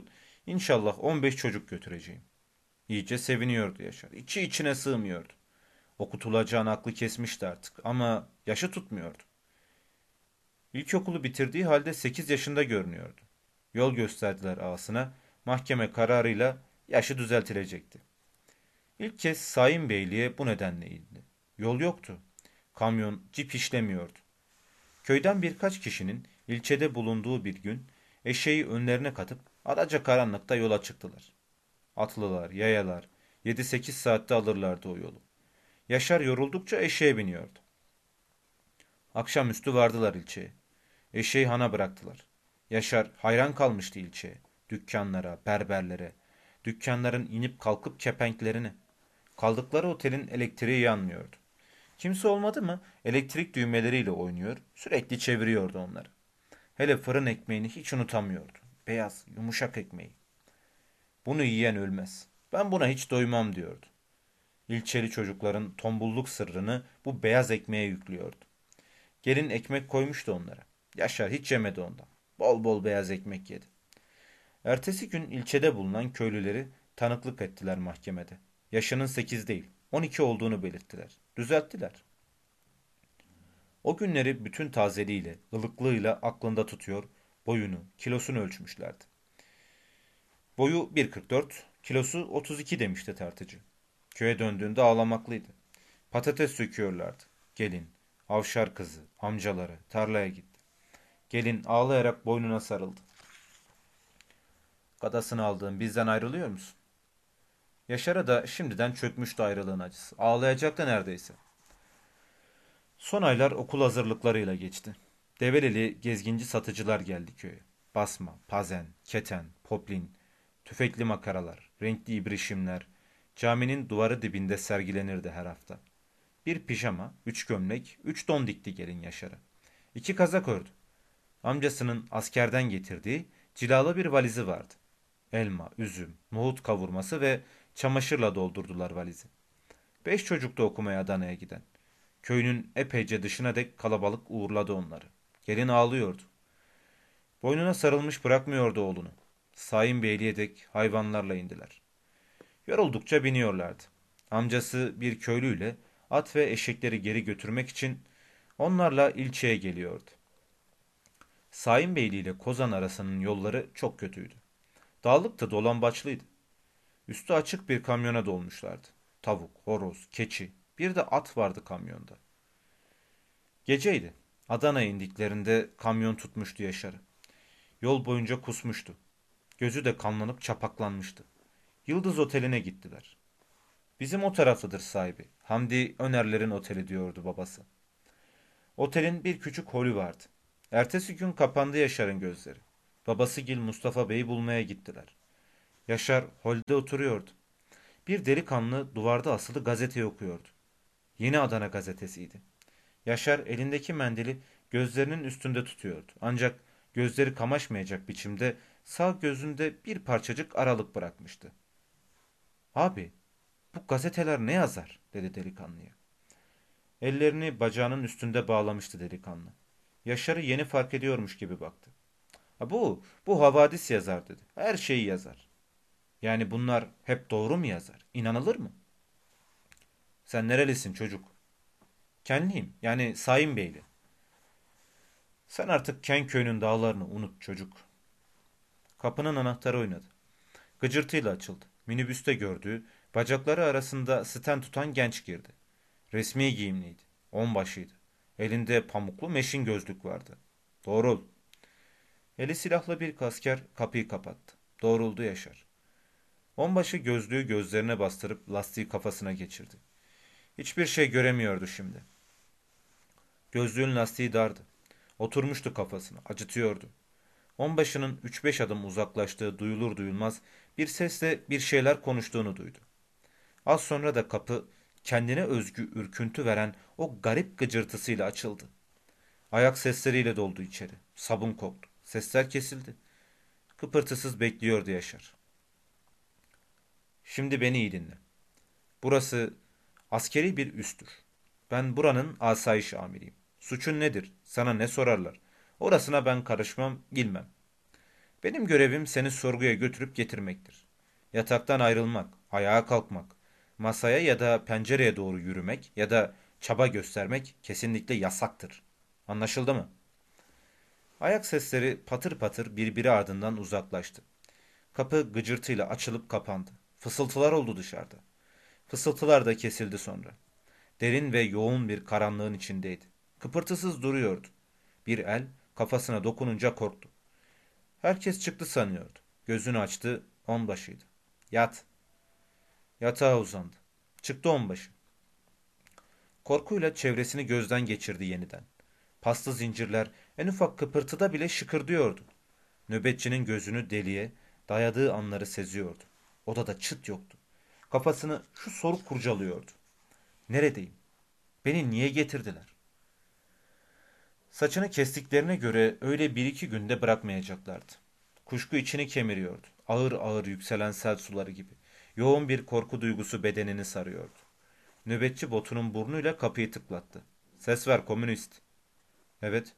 İnşallah on beş çocuk götüreceğim. İyice seviniyordu Yaşar. İçi içine sığmıyordu. Okutulacağını aklı kesmişti artık ama yaşı tutmuyordu. İlkokulu bitirdiği halde sekiz yaşında görünüyordu. Yol gösterdiler ağasına, mahkeme kararıyla yaşı düzeltilecekti. İlk kez Sayın Beyliğe bu nedenle indi. Yol yoktu. Kamyon, cip işlemiyordu. Köyden birkaç kişinin ilçede bulunduğu bir gün eşeği önlerine katıp alacakaranlıkta yola çıktılar. Atlılar, yayalar yedi sekiz saatte alırlardı o yolu. Yaşar yoruldukça eşeğe biniyordu. Akşamüstü vardılar ilçeye. Eşeği hana bıraktılar. Yaşar hayran kalmıştı ilçeye. Dükkanlara, berberlere, dükkanların inip kalkıp kepenklerine. Kaldıkları otelin elektriği yanmıyordu. Kimse olmadı mı elektrik düğmeleriyle oynuyor, sürekli çeviriyordu onları. Hele fırın ekmeğini hiç unutamıyordu. Beyaz, yumuşak ekmeği. Bunu yiyen ölmez. Ben buna hiç doymam diyordu. İlçeli çocukların tombulluk sırrını bu beyaz ekmeğe yüklüyordu. Gelin ekmek koymuştu onlara. Yaşar hiç yemedi ondan. Bol bol beyaz ekmek yedi. Ertesi gün ilçede bulunan köylüleri tanıklık ettiler mahkemede. Yaşının sekiz değil, on iki olduğunu belirttiler. Düzelttiler. O günleri bütün tazeliğiyle, ılıklığıyla aklında tutuyor, boyunu, kilosunu ölçmüşlerdi. Boyu bir kırk dört, kilosu otuz iki demişti tartıcı. Köye döndüğünde ağlamaklıydı. Patates söküyorlardı. Gelin, avşar kızı, amcaları, tarlaya gitti. Gelin ağlayarak boynuna sarıldı. Gadasını aldığın bizden ayrılıyor musun? Yaşar'a da şimdiden çökmüştü ayrılığın acısı. Ağlayacaktı neredeyse. Son aylar okul hazırlıklarıyla geçti. Develeli gezginci satıcılar geldi köye. Basma, pazen, keten, poplin, tüfekli makaralar, renkli ibrişimler, caminin duvarı dibinde sergilenirdi her hafta. Bir pijama, üç gömlek, üç don dikti gelin Yaşar'a. İki kazak ördü. Amcasının askerden getirdiği cilalı bir valizi vardı. Elma, üzüm, nohut kavurması ve çamaşırla doldurdular valizi. Beş çocuk da okumaya Adana'ya giden. Köyünün epeyce dışına dek kalabalık uğurladı onları. Gelin ağlıyordu. Boynuna sarılmış bırakmıyordu oğlunu. Sayın Beyliğe dek hayvanlarla indiler. Yoruldukça biniyorlardı. Amcası bir köylüyle at ve eşekleri geri götürmek için onlarla ilçeye geliyordu. Sayın Beyliği ile Kozan arasının yolları çok kötüydü. Dağlıktı, dolambaçlıydı. Üstü açık bir kamyona dolmuşlardı. Tavuk, horoz, keçi, bir de at vardı kamyonda. Geceydi. Adana'ya indiklerinde kamyon tutmuştu Yaşar'ı. Yol boyunca kusmuştu. Gözü de kanlanıp çapaklanmıştı. Yıldız Oteli'ne gittiler. Bizim o taraftadır sahibi. Hamdi Önerler'in oteli diyordu babası. Otelin bir küçük holü vardı. Ertesi gün kapandı Yaşar'ın gözleri. Babası Gil Mustafa Bey'i bulmaya gittiler. Yaşar holde oturuyordu. Bir delikanlı duvarda asılı gazete okuyordu. Yeni Adana gazetesiydi. Yaşar elindeki mendili gözlerinin üstünde tutuyordu. Ancak gözleri kamaşmayacak biçimde sağ gözünde bir parçacık aralık bırakmıştı. Abi, bu gazeteler ne yazar? Dedi delikanlıya. Ellerini bacağının üstünde bağlamıştı delikanlı. Yaşar'ı yeni fark ediyormuş gibi baktı. Ha bu, bu havadis yazar dedi. Her şeyi yazar. Yani bunlar hep doğru mu yazar? İnanılır mı? Sen nerelisin çocuk? Kenliyim. Yani Sayın Beyli. Sen artık Ken köyünün dağlarını unut çocuk. Kapının anahtarı oynadı. Gıcırtıyla açıldı. Minibüste gördüğü, bacakları arasında sten tutan genç girdi. Resmi giyimliydi. Onbaşıydı. Elinde pamuklu meşin gözlük vardı. Doğrul. Eli silahlı bir asker kapıyı kapattı. Doğruldu Yaşar. Onbaşı gözlüğü gözlerine bastırıp lastiği kafasına geçirdi. Hiçbir şey göremiyordu şimdi. Gözlüğün lastiği dardı. Oturmuştu kafasına, acıtıyordu. Onbaşının üç beş adım uzaklaştığı duyulur duyulmaz bir sesle bir şeyler konuştuğunu duydu. Az sonra da kapı kendine özgü ürküntü veren o garip gıcırtısıyla açıldı. Ayak sesleriyle doldu içeri. Sabun koktu. Sesler kesildi. Kıpırtısız bekliyordu Yaşar. Şimdi beni iyi dinle. Burası askeri bir üstür. Ben buranın asayiş amiriyim. Suçun nedir? Sana ne sorarlar? Orasına ben karışmam, bilmem. Benim görevim seni sorguya götürüp getirmektir. Yataktan ayrılmak, ayağa kalkmak, masaya ya da pencereye doğru yürümek ya da çaba göstermek kesinlikle yasaktır. Anlaşıldı mı? Ayak sesleri patır patır birbiri ardından uzaklaştı. Kapı gıcırtıyla açılıp kapandı. Fısıltılar oldu dışarıda. Fısıltılar da kesildi sonra. Derin ve yoğun bir karanlığın içindeydi. Kıpırtısız duruyordu. Bir el kafasına dokununca korktu. Herkes çıktı sanıyordu. Gözünü açtı, onbaşıydı. Yat. Yatağa uzandı. Çıktı onbaşı. Korkuyla çevresini gözden geçirdi yeniden. Paslı zincirler en ufak kıpırtıda bile şıkırdıyordu. Nöbetçinin gözünü deliğe dayadığı anları seziyordu. Odada çıt yoktu. Kafasını şu soru kurcalıyordu. Neredeyim? Beni niye getirdiler? Saçını kestiklerine göre öyle bir iki günde bırakmayacaklardı. Kuşku içini kemiriyordu. Ağır ağır yükselen sel suları gibi. Yoğun bir korku duygusu bedenini sarıyordu. Nöbetçi botunun burnuyla kapıyı tıklattı. Ses ver komünist. Evet.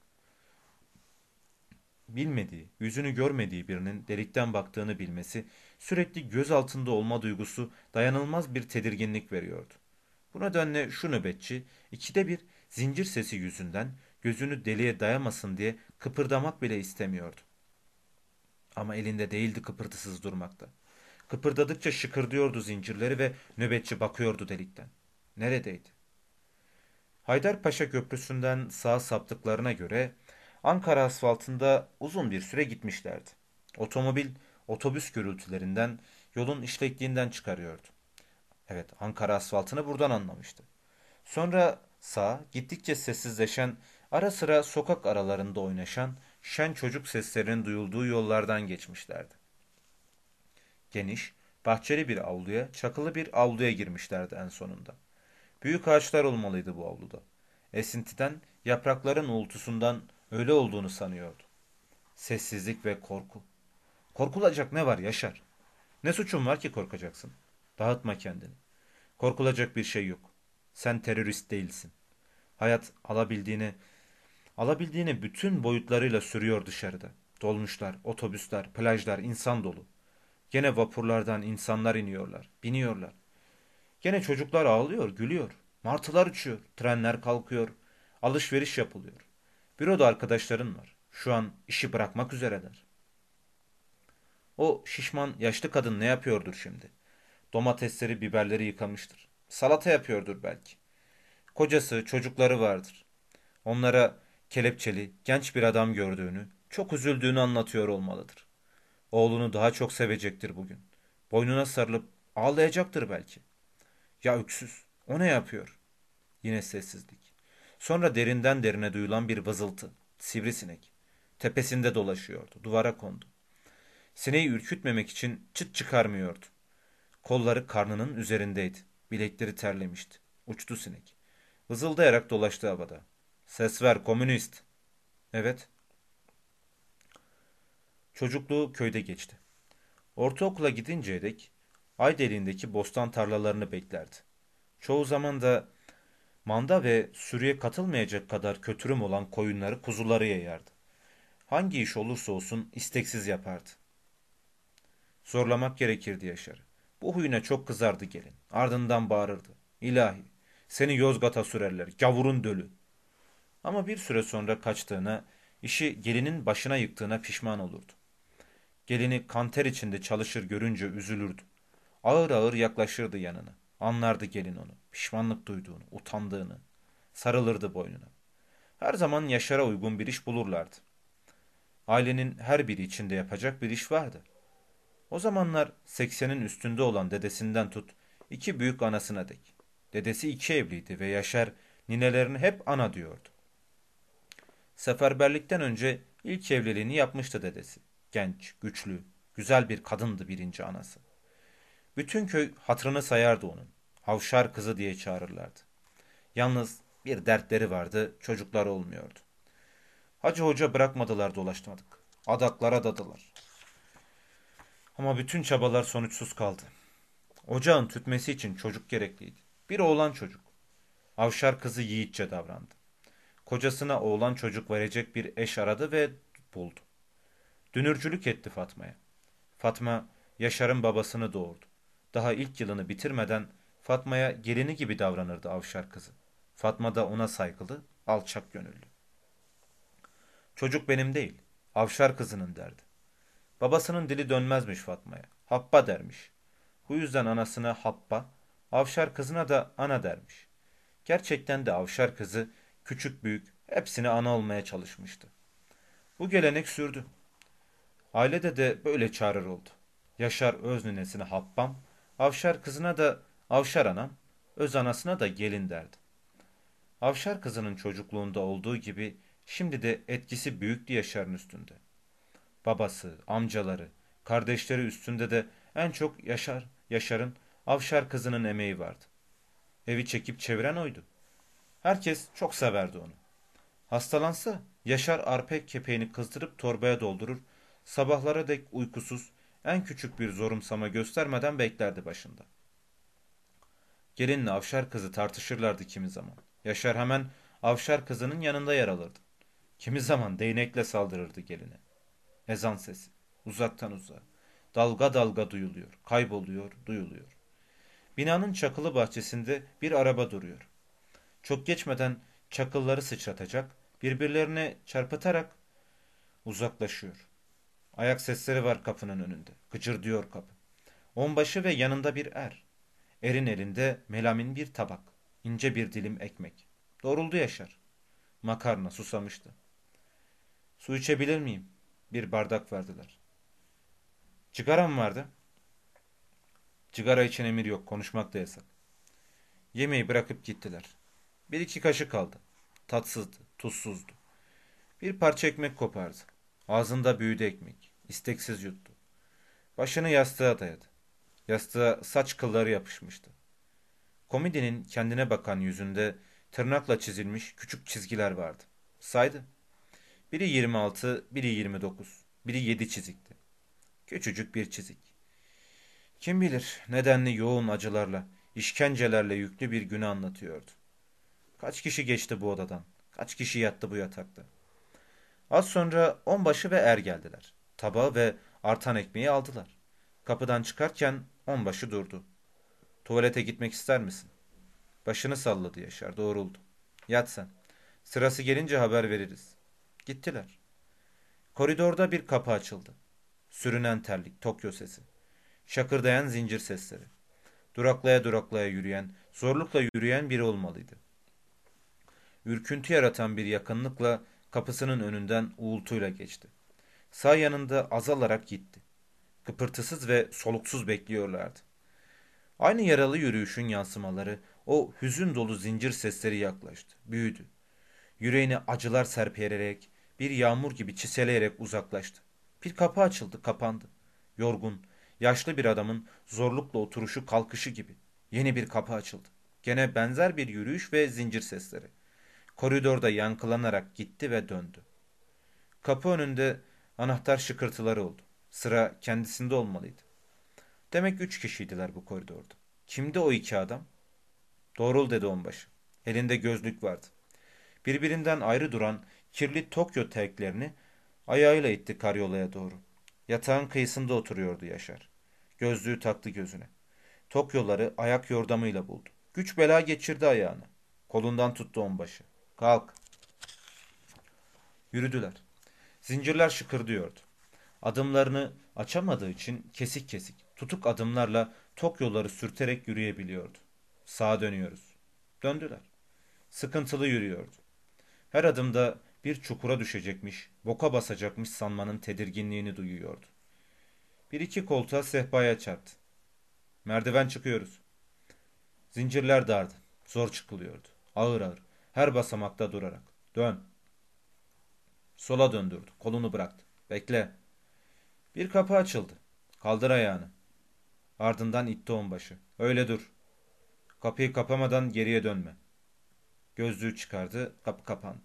Bilmediği, yüzünü görmediği birinin delikten baktığını bilmesi, sürekli göz altında olma duygusu dayanılmaz bir tedirginlik veriyordu. Bu nedenle şu nöbetçi ikide bir zincir sesi yüzünden gözünü deliğe dayamasın diye kıpırdamak bile istemiyordu. Ama elinde değildi kıpırtısız durmakta. Kıpırdadıkça şıkırdıyordu zincirleri ve nöbetçi bakıyordu delikten. Neredeydi? Haydarpaşa Köprüsü'nden sağa saptıklarına göre Ankara asfaltında uzun bir süre gitmişlerdi. Otomobil otobüs gürültülerinden, yolun işlekliğinden çıkarıyordu. Evet, Ankara asfaltını buradan anlamıştı. Sonra sağ, gittikçe sessizleşen, ara sıra sokak aralarında oynaşan, şen çocuk seslerinin duyulduğu yollardan geçmişlerdi. Geniş, bahçeli bir avluya, çakılı bir avluya girmişlerdi en sonunda. Büyük ağaçlar olmalıydı bu avluda. Esintiden, yaprakların uğultusundan öyle olduğunu sanıyordu. Sessizlik ve korku. Korkulacak ne var Yaşar? Ne suçun var ki korkacaksın? Dağıtma kendini. Korkulacak bir şey yok. Sen terörist değilsin. Hayat alabildiğini, alabildiğini bütün boyutlarıyla sürüyor dışarıda. Dolmuşlar, otobüsler, plajlar insan dolu. Gene vapurlardan insanlar iniyorlar, biniyorlar. Gene çocuklar ağlıyor, gülüyor. Martılar uçuyor, trenler kalkıyor, alışveriş yapılıyor. Büroda arkadaşların var. Şu an işi bırakmak üzereler. O şişman yaşlı kadın ne yapıyordur şimdi? Domatesleri, biberleri yıkamıştır. Salata yapıyordur belki. Kocası, çocukları vardır. Onlara kelepçeli, genç bir adam gördüğünü, çok üzüldüğünü anlatıyor olmalıdır. Oğlunu daha çok sevecektir bugün. Boynuna sarılıp ağlayacaktır belki. Ya öksüz, o ne yapıyor? Yine sessizlik. Sonra derinden derine duyulan bir vızıltı. Sivrisinek. Tepesinde dolaşıyordu. Duvara kondu. Sineği ürkütmemek için çıt çıkarmıyordu. Kolları karnının üzerindeydi. Bilekleri terlemişti. Uçtu sinek. Vızıldayarak dolaştı havada. Ses ver komünist. Evet. Çocukluğu köyde geçti. Ortaokula gidinceye dek Aydeli'ndeki bostan tarlalarını beklerdi. Çoğu zaman da manda ve sürüye katılmayacak kadar kötürüm olan koyunları kuzuları yayardı. Hangi iş olursa olsun isteksiz yapardı. Zorlamak gerekirdi Yaşar'ı. Bu huyuna çok kızardı gelin. Ardından bağırırdı. İlahi, seni Yozgat'a sürerler, gavurun dölü. Ama bir süre sonra kaçtığına, işi gelinin başına yıktığına pişman olurdu. Gelini kanter içinde çalışır görünce üzülürdü. Ağır ağır yaklaşırdı yanına. Anlardı gelin onu, pişmanlık duyduğunu, utandığını. Sarılırdı boynuna. Her zaman Yaşar'a uygun bir iş bulurlardı. Ailenin her biri içinde yapacak bir iş vardı. O zamanlar seksenin üstünde olan dedesinden tut, iki büyük anasına dek. Dedesi iki evliydi ve Yaşar ninelerine hep ana diyordu. Seferberlikten önce ilk evliliğini yapmıştı dedesi. Genç, güçlü, güzel bir kadındı birinci anası. Bütün köy hatırını sayardı onun. Avşar kızı diye çağırırlardı. Yalnız bir dertleri vardı, çocuklar olmuyordu. Hacı hoca bırakmadılar dolaşmadık. Adaklara dadılar. Ama bütün çabalar sonuçsuz kaldı. Ocağın tütmesi için çocuk gerekliydi. Bir oğlan çocuk. Avşar kızı yiğitçe davrandı. Kocasına oğlan çocuk verecek bir eş aradı ve buldu. Dünürcülük etti Fatma'ya. Fatma, Yaşar'ın babasını doğurdu. Daha ilk yılını bitirmeden Fatma'ya gelini gibi davranırdı Avşar kızı. Fatma da ona saygılı, alçak gönüllü. Çocuk benim değil, Avşar kızının derdi. Babasının dili dönmezmiş Fatma'ya. Happa dermiş. Bu yüzden anasına Happa, Avşar kızına da ana dermiş. Gerçekten de Avşar kızı küçük büyük hepsine ana olmaya çalışmıştı. Bu gelenek sürdü. Ailede de böyle çağrır oldu. Yaşar öz ninesine Happam, Avşar kızına da Avşar anam, öz anasına da gelin derdi. Avşar kızının çocukluğunda olduğu gibi şimdi de etkisi büyüktü Yaşar'ın üstünde. Babası, amcaları, kardeşleri üstünde de en çok Yaşar, Yaşar'ın Avşar kızının emeği vardı. Evi çekip çeviren oydu. Herkes çok severdi onu. Hastalansa Yaşar arpa kepeğini kızdırıp torbaya doldurur, sabahlara dek uykusuz, en küçük bir zorumsama göstermeden beklerdi başında. Gelinle Avşar kızı tartışırlardı kimi zaman. Yaşar hemen Avşar kızının yanında yer alırdı. Kimi zaman değnekle saldırırdı geline. Ezan sesi, uzaktan uzağa, dalga dalga duyuluyor, kayboluyor, duyuluyor. Binanın çakılı bahçesinde bir araba duruyor. Çok geçmeden çakılları sıçratacak, birbirlerine çarpıtarak uzaklaşıyor. Ayak sesleri var kapının önünde. Gıcırdıyor kapı. Onbaşı ve yanında bir er. Erin elinde melamin bir tabak. İnce bir dilim ekmek. Doğruldu Yaşar. Makarna susamıştı. Su içebilir miyim? Bir bardak verdiler. Cigara mı vardı? Cigara için emir yok. Konuşmak da yasak. Yemeği bırakıp gittiler. Bir iki kaşık aldı. Tatsızdı, tuzsuzdu. Bir parça ekmek kopardı. Ağzında büyüdü ekmek. İsteksiz yuttu. Başını yastığa dayadı. Yastığa saç kılları yapışmıştı. Komedinin kendine bakan yüzünde tırnakla çizilmiş küçük çizgiler vardı. Saydı. Biri yirmi altı, biri yirmi dokuz, biri yedi çizikti. Küçücük bir çizik. Kim bilir nedenli yoğun acılarla, işkencelerle yüklü bir günü anlatıyordu. Kaç kişi geçti bu odadan, kaç kişi yattı bu yatakta. Az sonra onbaşı ve er geldiler. Tabağı ve artan ekmeği aldılar. Kapıdan çıkarken onbaşı durdu. Tuvalete gitmek ister misin? Başını salladı Yaşar, doğruldu. Yat sen. Sırası gelince haber veririz. Gittiler. Koridorda bir kapı açıldı. Sürünen terlik, Tokyo sesi. Şakırdayan zincir sesleri. Duraklaya duraklaya yürüyen, zorlukla yürüyen biri olmalıydı. Ürküntü yaratan bir yakınlıkla kapısının önünden uğultuyla geçti. Sağ yanında azalarak gitti. Kıpırtısız ve soluksuz bekliyorlardı. Aynı yaralı yürüyüşün yansımaları, o hüzün dolu zincir sesleri yaklaştı, büyüdü. Yüreğine acılar serpiyerek, bir yağmur gibi çiseleyerek uzaklaştı. Bir kapı açıldı, kapandı. Yorgun, yaşlı bir adamın zorlukla oturuşu kalkışı gibi. Yeni bir kapı açıldı. Gene benzer bir yürüyüş ve zincir sesleri. Koridorda yankılanarak gitti ve döndü. Kapı önünde anahtar şıkırtıları oldu. Sıra kendisinde olmalıydı. Demek üç kişiydiler bu koridorda. Kimdi o iki adam? Doğrul dedi onbaşı. Elinde gözlük vardı. Birbirinden ayrı duran kirli Tokyo terklerini ayağıyla itti karyolaya doğru. Yatağın kıyısında oturuyordu Yaşar. Gözlüğü taktı gözüne. Tokyoları ayak yordamıyla buldu. Güç bela geçirdi ayağını. Kolundan tuttu onbaşı. Kalk. Yürüdüler. Zincirler şıkırdıyordu. Adımlarını açamadığı için kesik kesik, tutuk adımlarla Tokyoları sürterek yürüyebiliyordu. Sağa dönüyoruz. Döndüler. Sıkıntılı yürüyordu. Her adımda bir çukura düşecekmiş, boka basacakmış sanmanın tedirginliğini duyuyordu. Bir iki koltuğa sehpaya çarptı. Merdiven çıkıyoruz. Zincirler dardı. Zor çıkılıyordu. Ağır ağır. Her basamakta durarak. Dön. Sola döndürdü. Kolunu bıraktı. Bekle. Bir kapı açıldı. Kaldır ayağını. Ardından itti onbaşı. Öyle dur. Kapıyı kapamadan geriye dönme. Gözlüğü çıkardı. Kapı kapandı.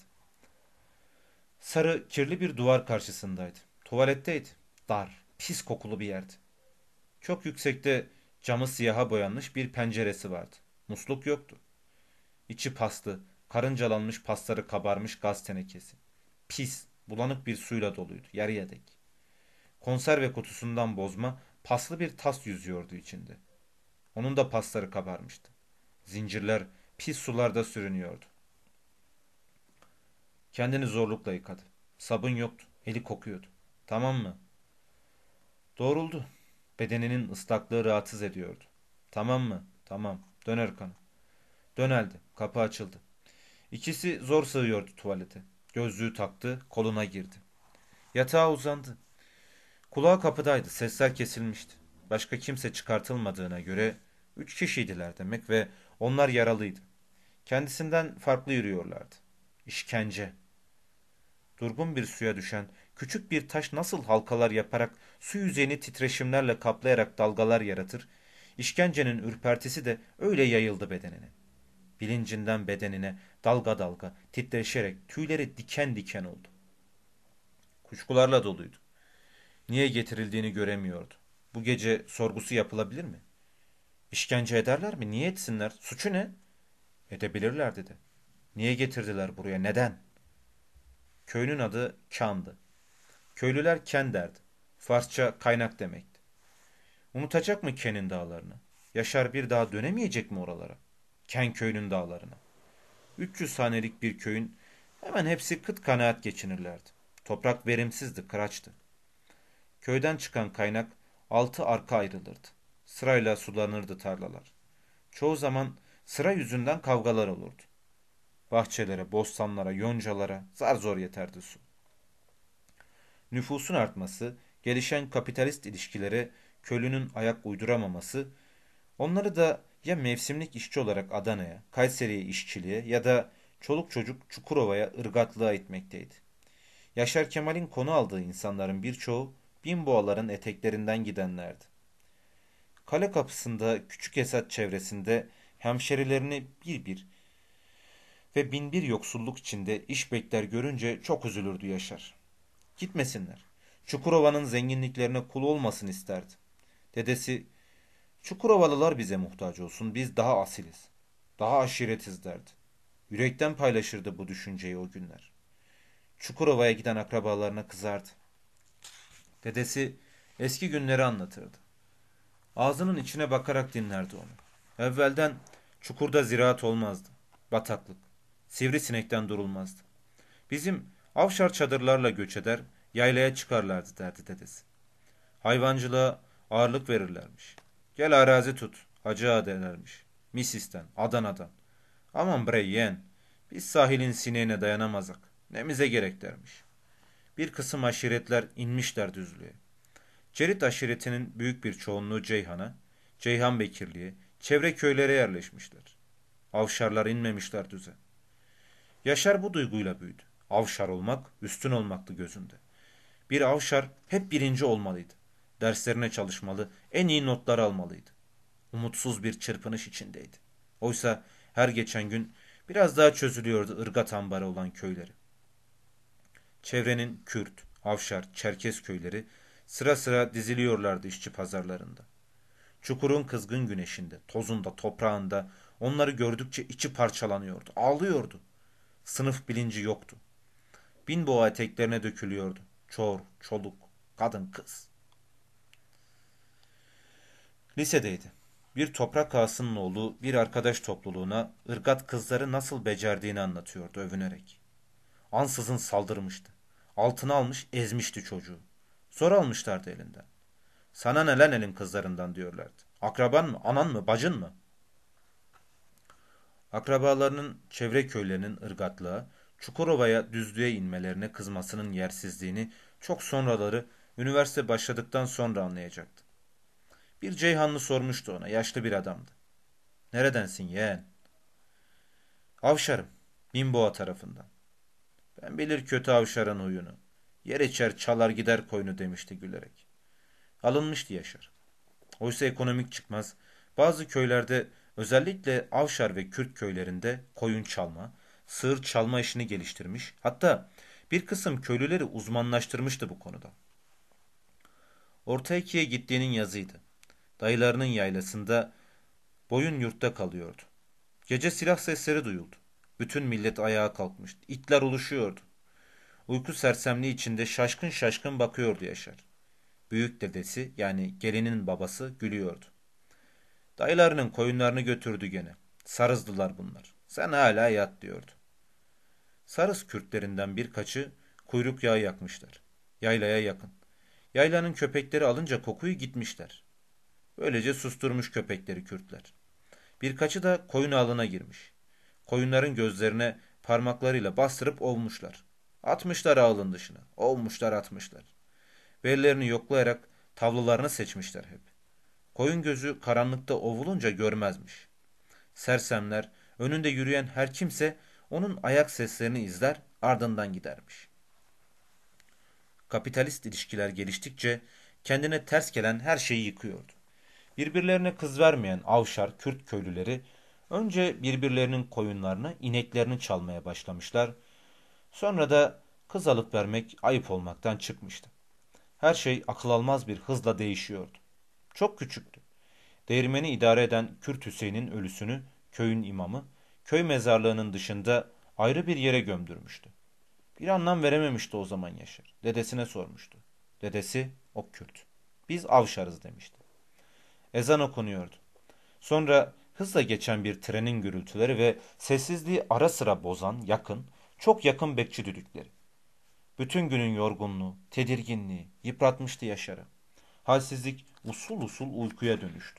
Sarı, kirli bir duvar karşısındaydı. Tuvaletteydi. Dar, pis kokulu bir yerdi. Çok yüksekte camı siyaha boyanmış bir penceresi vardı. Musluk yoktu. İçi paslı, karıncalanmış pasları kabarmış gaz tenekesi. Pis, bulanık bir suyla doluydu, yarıya dek. Konserve kutusundan bozma paslı bir tas yüzüyordu içinde. Onun da pasları kabarmıştı. Zincirler pis sularda sürünüyordu. Kendini zorlukla yıkadı. Sabun yoktu. Eli kokuyordu. Tamam mı? Doğruldu. Bedeninin ıslaklığı rahatsız ediyordu. Tamam mı? Tamam. Dön Erkan'a. Döneldi. Kapı açıldı. İkisi zor sığıyordu tuvalete. Gözlüğü taktı, koluna girdi. Yatağa uzandı. Kulağı kapıdaydı. Sesler kesilmişti. Başka kimse çıkartılmadığına göre üç kişiydiler demek ve onlar yaralıydı. Kendisinden farklı yürüyorlardı. İşkence. Durgun bir suya düşen küçük bir taş nasıl halkalar yaparak su yüzeyini titreşimlerle kaplayarak dalgalar yaratır, işkencenin ürpertisi de öyle yayıldı bedenine. Bilincinden bedenine dalga dalga titreşerek tüyleri diken diken oldu. Kuşkularla doluydu. Niye getirildiğini göremiyordu. Bu gece sorgusu yapılabilir mi? İşkence ederler mi? Niye etsinler? Suçu ne? Edebilirler dedi. Niye getirdiler buraya? Neden? Köyünün adı Kan'dı. Köylüler Ken derdi. Farsça kaynak demekti. Unutacak mı Ken'in dağlarını? Yaşar bir daha dönemeyecek mi oralara? Ken köyünün dağlarına. üç yüz hanelik bir köyün hemen hepsi kıt kanaat geçinirlerdi. Toprak verimsizdi, kıraçtı. Köyden çıkan kaynak altı arka ayrılırdı. Sırayla sulanırdı tarlalar. Çoğu zaman sıra yüzünden kavgalar olurdu. Bahçelere, bostanlara, yoncalara zar zor yeterdi su. Nüfusun artması, gelişen kapitalist ilişkilere köylünün ayak uyduramaması, onları da ya mevsimlik işçi olarak Adana'ya, Kayseri'ye işçiliğe ya da çoluk çocuk Çukurova'ya ırgatlığa itmekteydi. Yaşar Kemal'in konu aldığı insanların birçoğu Binboğaların eteklerinden gidenlerdi. Kale kapısında Küçük Esat çevresinde hemşerilerini bir bir ve bin bir yoksulluk içinde iş bekler görünce çok üzülürdü Yaşar. Gitmesinler. Çukurova'nın zenginliklerine kul olmasın isterdi. Dedesi, Çukurovalılar bize muhtaç olsun, biz daha asiliz, daha aşiretiz derdi. Yürekten paylaşırdı bu düşünceyi o günler. Çukurova'ya giden akrabalarına kızardı. Dedesi eski günleri anlatırdı. Ağzının içine bakarak dinlerdi onu. Evvelden çukurda ziraat olmazdı. Bataklık. Sivrisinekten durulmazdı. Bizim avşar çadırlarla göç eder, yaylaya çıkarlardı derdi dedesi. Hayvancılığa ağırlık verirlermiş. Gel arazi tut, hacı ağa derlermiş. Misis'ten, Adana'dan. Aman bre yeğen, biz sahilin sineğine dayanamazak. Nemize gerek dermiş. Bir kısım aşiretler inmişler düzlüğe. Cerit aşiretinin büyük bir çoğunluğu Ceyhan'a, Ceyhan Bekirliğe, çevre köylere yerleşmişler. Avşarlar inmemişler düze. Yaşar bu duyguyla büyüdü. Avşar olmak, üstün olmaktı gözünde. Bir avşar hep birinci olmalıydı. Derslerine çalışmalı, en iyi notlar almalıydı. Umutsuz bir çırpınış içindeydi. Oysa her geçen gün biraz daha çözülüyordu ırgat ambarı olan köyleri. Çevrenin Kürt, Avşar, Çerkes köyleri sıra sıra diziliyorlardı işçi pazarlarında. Çukurun kızgın güneşinde, tozunda, toprağında onları gördükçe içi parçalanıyordu, ağlıyordu. Sınıf bilinci yoktu. Bin boğa eteklerine dökülüyordu. Çor, çoluk, kadın, kız. Lisedeydi. Bir toprak ağasının oğlu bir arkadaş topluluğuna ırgat kızları nasıl becerdiğini anlatıyordu övünerek. Ansızın saldırmıştı. Altına almış ezmişti çocuğu. Zor almışlardı elinden. Sana ne lan elin kızlarından diyorlardı. Akraban mı, anan mı, bacın mı? Akrabalarının çevre köylerinin ırgatlığa, Çukurova'ya düzlüğe inmelerine kızmasının yersizliğini çok sonraları üniversite başladıktan sonra anlayacaktı. Bir Ceyhanlı sormuştu ona, yaşlı bir adamdı. Neredensin yeğen? Avşarım, Binboğa tarafından. Ben bilir kötü avşarın huyunu. Yer içer çalar gider koyunu demişti gülerek. Alınmıştı Yaşar. Oysa ekonomik çıkmaz, bazı köylerde özellikle Avşar ve Kürt köylerinde koyun çalma, sığır çalma işini geliştirmiş. Hatta bir kısım köylüleri uzmanlaştırmıştı bu konuda. Orta ikiye gittiğinin yazıydı. Dayılarının yaylasında boyun yurtta kalıyordu. Gece silah sesleri duyuldu. Bütün millet ayağa kalkmıştı. İtler uluşuyordu. Uyku sersemliği içinde şaşkın şaşkın bakıyordu Yaşar. Büyük dedesi yani gelinin babası gülüyordu. Dayılarının koyunlarını götürdü gene. Sarızdılar bunlar. Sen hala yat diyordu. Sarız Kürtlerinden birkaçı kuyruk yağı yakmışlar. Yaylaya yakın. Yaylanın köpekleri alınca kokuyu gitmişler. Böylece susturmuş köpekleri Kürtler. Birkaçı da koyun ağına girmiş. Koyunların gözlerine parmaklarıyla bastırıp ovmuşlar. Atmışlar ağılın dışına. Ovmuşlar atmışlar. Bellerini yoklayarak tavlalarını seçmişler hep. Koyun gözü karanlıkta ovulunca görmezmiş. Sersemler, önünde yürüyen her kimse onun ayak seslerini izler, ardından gidermiş. Kapitalist ilişkiler geliştikçe kendine ters gelen her şeyi yıkıyordu. Birbirlerine kız vermeyen avşar Kürt köylüleri önce birbirlerinin koyunlarını, ineklerini çalmaya başlamışlar. Sonra da kız alıp vermek ayıp olmaktan çıkmıştı. Her şey akıl almaz bir hızla değişiyordu. Çok küçüktü. Değirmeni idare eden Kürt Hüseyin'in ölüsünü köyün imamı, köy mezarlığının dışında ayrı bir yere gömdürmüştü. Bir anlam verememişti o zaman Yaşar. Dedesine sormuştu. Dedesi, o Kürt. Biz avşarız demişti. Ezan okunuyordu. Sonra hızla geçen bir trenin gürültüleri ve sessizliği ara sıra bozan yakın, çok yakın bekçi düdükleri. Bütün günün yorgunluğu, tedirginliği yıpratmıştı Yaşar'ı. Halsizlik usul usul uykuya dönüştü.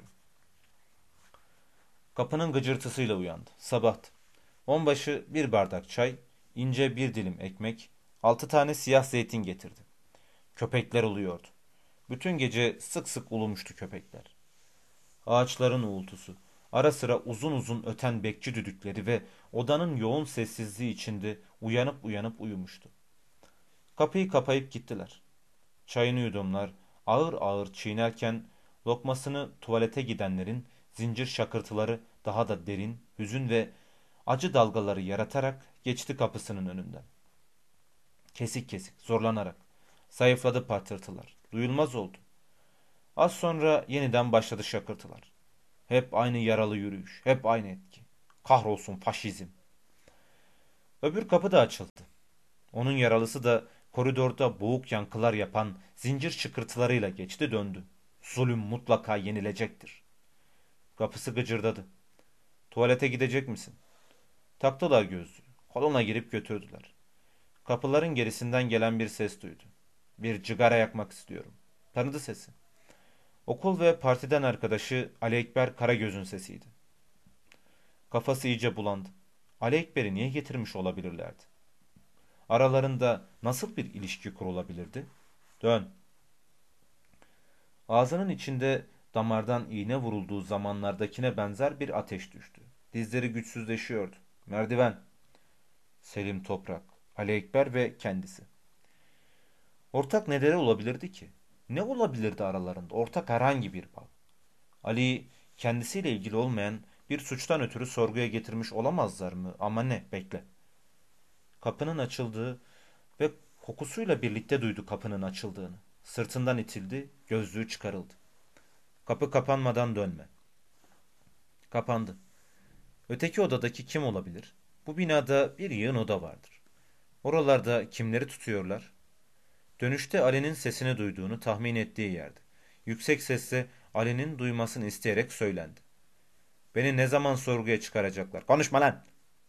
Kapının gıcırtısıyla uyandı. Sabahtı. Onbaşı bir bardak çay, ince bir dilim ekmek, altı tane siyah zeytin getirdi. Köpekler uluyordu. Bütün gece sık sık ulumuştu köpekler. Ağaçların uğultusu, ara sıra uzun uzun öten bekçi düdükleri ve odanın yoğun sessizliği içinde uyanıp uyanıp uyumuştu. Kapıyı kapayıp gittiler. Çayını yudumlar, ağır ağır çiğnerken lokmasını tuvalete gidenlerin zincir şakırtıları daha da derin, hüzün ve acı dalgaları yaratarak geçti kapısının önünden. Kesik kesik, zorlanarak. Zayıfladı patırtılar. Duyulmaz oldu. Az sonra yeniden başladı şakırtılar. Hep aynı yaralı yürüyüş, hep aynı etki. Kahrolsun faşizm. Öbür kapı da açıldı. Onun yaralısı da koridorda boğuk yankılar yapan zincir şıkırtılarıyla geçti döndü. Zulüm mutlaka yenilecektir. Kapısı gıcırdadı. Tuvalete gidecek misin? Taktılar gözlüğü. Kolona girip götürdüler. Kapıların gerisinden gelen bir ses duydu. Bir cigara yakmak istiyorum. Tanıdı sesi. Okul ve partiden arkadaşı Ali Ekber Karagöz'ün sesiydi. Kafası iyice bulandı. Ali Ekber'i niye getirmiş olabilirlerdi? Aralarında nasıl bir ilişki kurulabilirdi? Dön. Ağzının içinde damardan iğne vurulduğu zamanlardakine benzer bir ateş düştü. Dizleri güçsüzleşiyordu. Merdiven. Selim Toprak, Ali Ekber ve kendisi. Ortak neleri olabilirdi ki? Ne olabilirdi aralarında? Ortak herhangi bir bağ. Ali'yi kendisiyle ilgili olmayan bir suçtan ötürü sorguya getirmiş olamazlar mı? Ama ne? Bekle. Kapının açıldığı ve kokusuyla birlikte duydu kapının açıldığını. Sırtından itildi, gözlüğü çıkarıldı. Kapı kapanmadan dönme. Kapandı. Öteki odadaki kim olabilir? Bu binada bir yığın oda vardır. Oralarda kimleri tutuyorlar? Dönüşte Ali'nin sesini duyduğunu tahmin ettiği yerde. Yüksek sesle Ali'nin duymasını isteyerek söylendi. Beni ne zaman sorguya çıkaracaklar? Konuşma lan!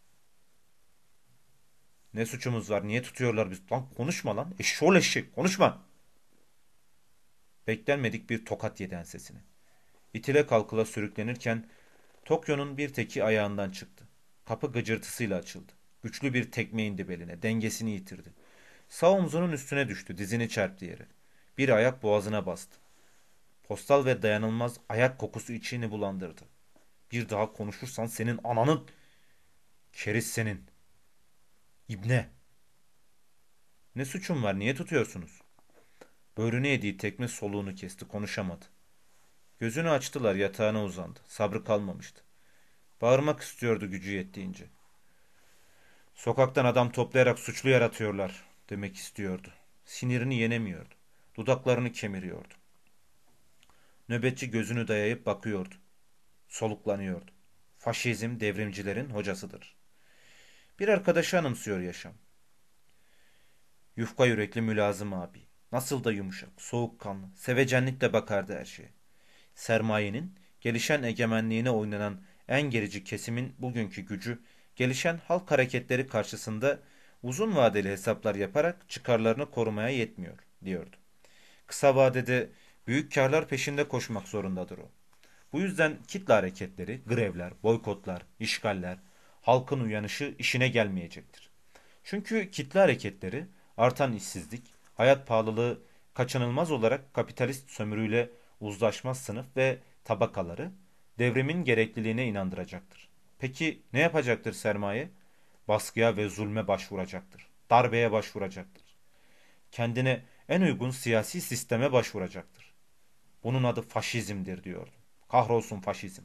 Ne suçumuz var? Niye tutuyorlar biz? Lan konuşma lan! Eşşoğlu eşek! Konuşma! Beklenmedik bir tokat yedi ensesine. İtile kalkıla sürüklenirken Tokyo'nun bir teki ayağından çıktı. Kapı gıcırtısıyla açıldı. Güçlü bir tekme indi beline. Dengesini yitirdi. Sağ omzunun üstüne düştü. Dizini çarptı yere. Bir ayak boğazına bastı. Postal ve dayanılmaz ayak kokusu içini bulandırdı. Bir daha konuşursan senin ananın... Keriz senin. İbne. Ne suçum var? Niye tutuyorsunuz? Böğrüne yediği tekme soluğunu kesti. Konuşamadı. Gözünü açtılar. Yatağına uzandı. Sabrı kalmamıştı. Bağırmak istiyordu gücü yettiğince. Sokaktan adam toplayarak suçlu yaratıyorlar demek istiyordu. Sinirini yenemiyordu. Dudaklarını kemiriyordu. Nöbetçi gözünü dayayıp bakıyordu. Soluklanıyordu. Faşizm devrimcilerin hocasıdır. Bir arkadaşı anımsıyor yaşam. Yufka yürekli mülazım abi. Nasıl da yumuşak, soğukkanlı, sevecenlikle bakardı her şeye. Sermayenin, gelişen egemenliğine oynanan en gerici kesimin bugünkü gücü, gelişen halk hareketleri karşısında uzun vadeli hesaplar yaparak çıkarlarını korumaya yetmiyor, diyordu. Kısa vadede büyük karlar peşinde koşmak zorundadır o. Bu yüzden kitle hareketleri, grevler, boykotlar, işgaller, halkın uyanışı işine gelmeyecektir. Çünkü kitle hareketleri, artan işsizlik, hayat pahalılığı kaçınılmaz olarak kapitalist sömürüyle uzlaşmaz sınıf ve tabakaları devrimin gerekliliğine inandıracaktır. Peki ne yapacaktır sermaye? Baskıya ve zulme başvuracaktır. Darbeye başvuracaktır. Kendine en uygun siyasi sisteme başvuracaktır. Bunun adı faşizmdir diyordu. Kahrolsun faşizm.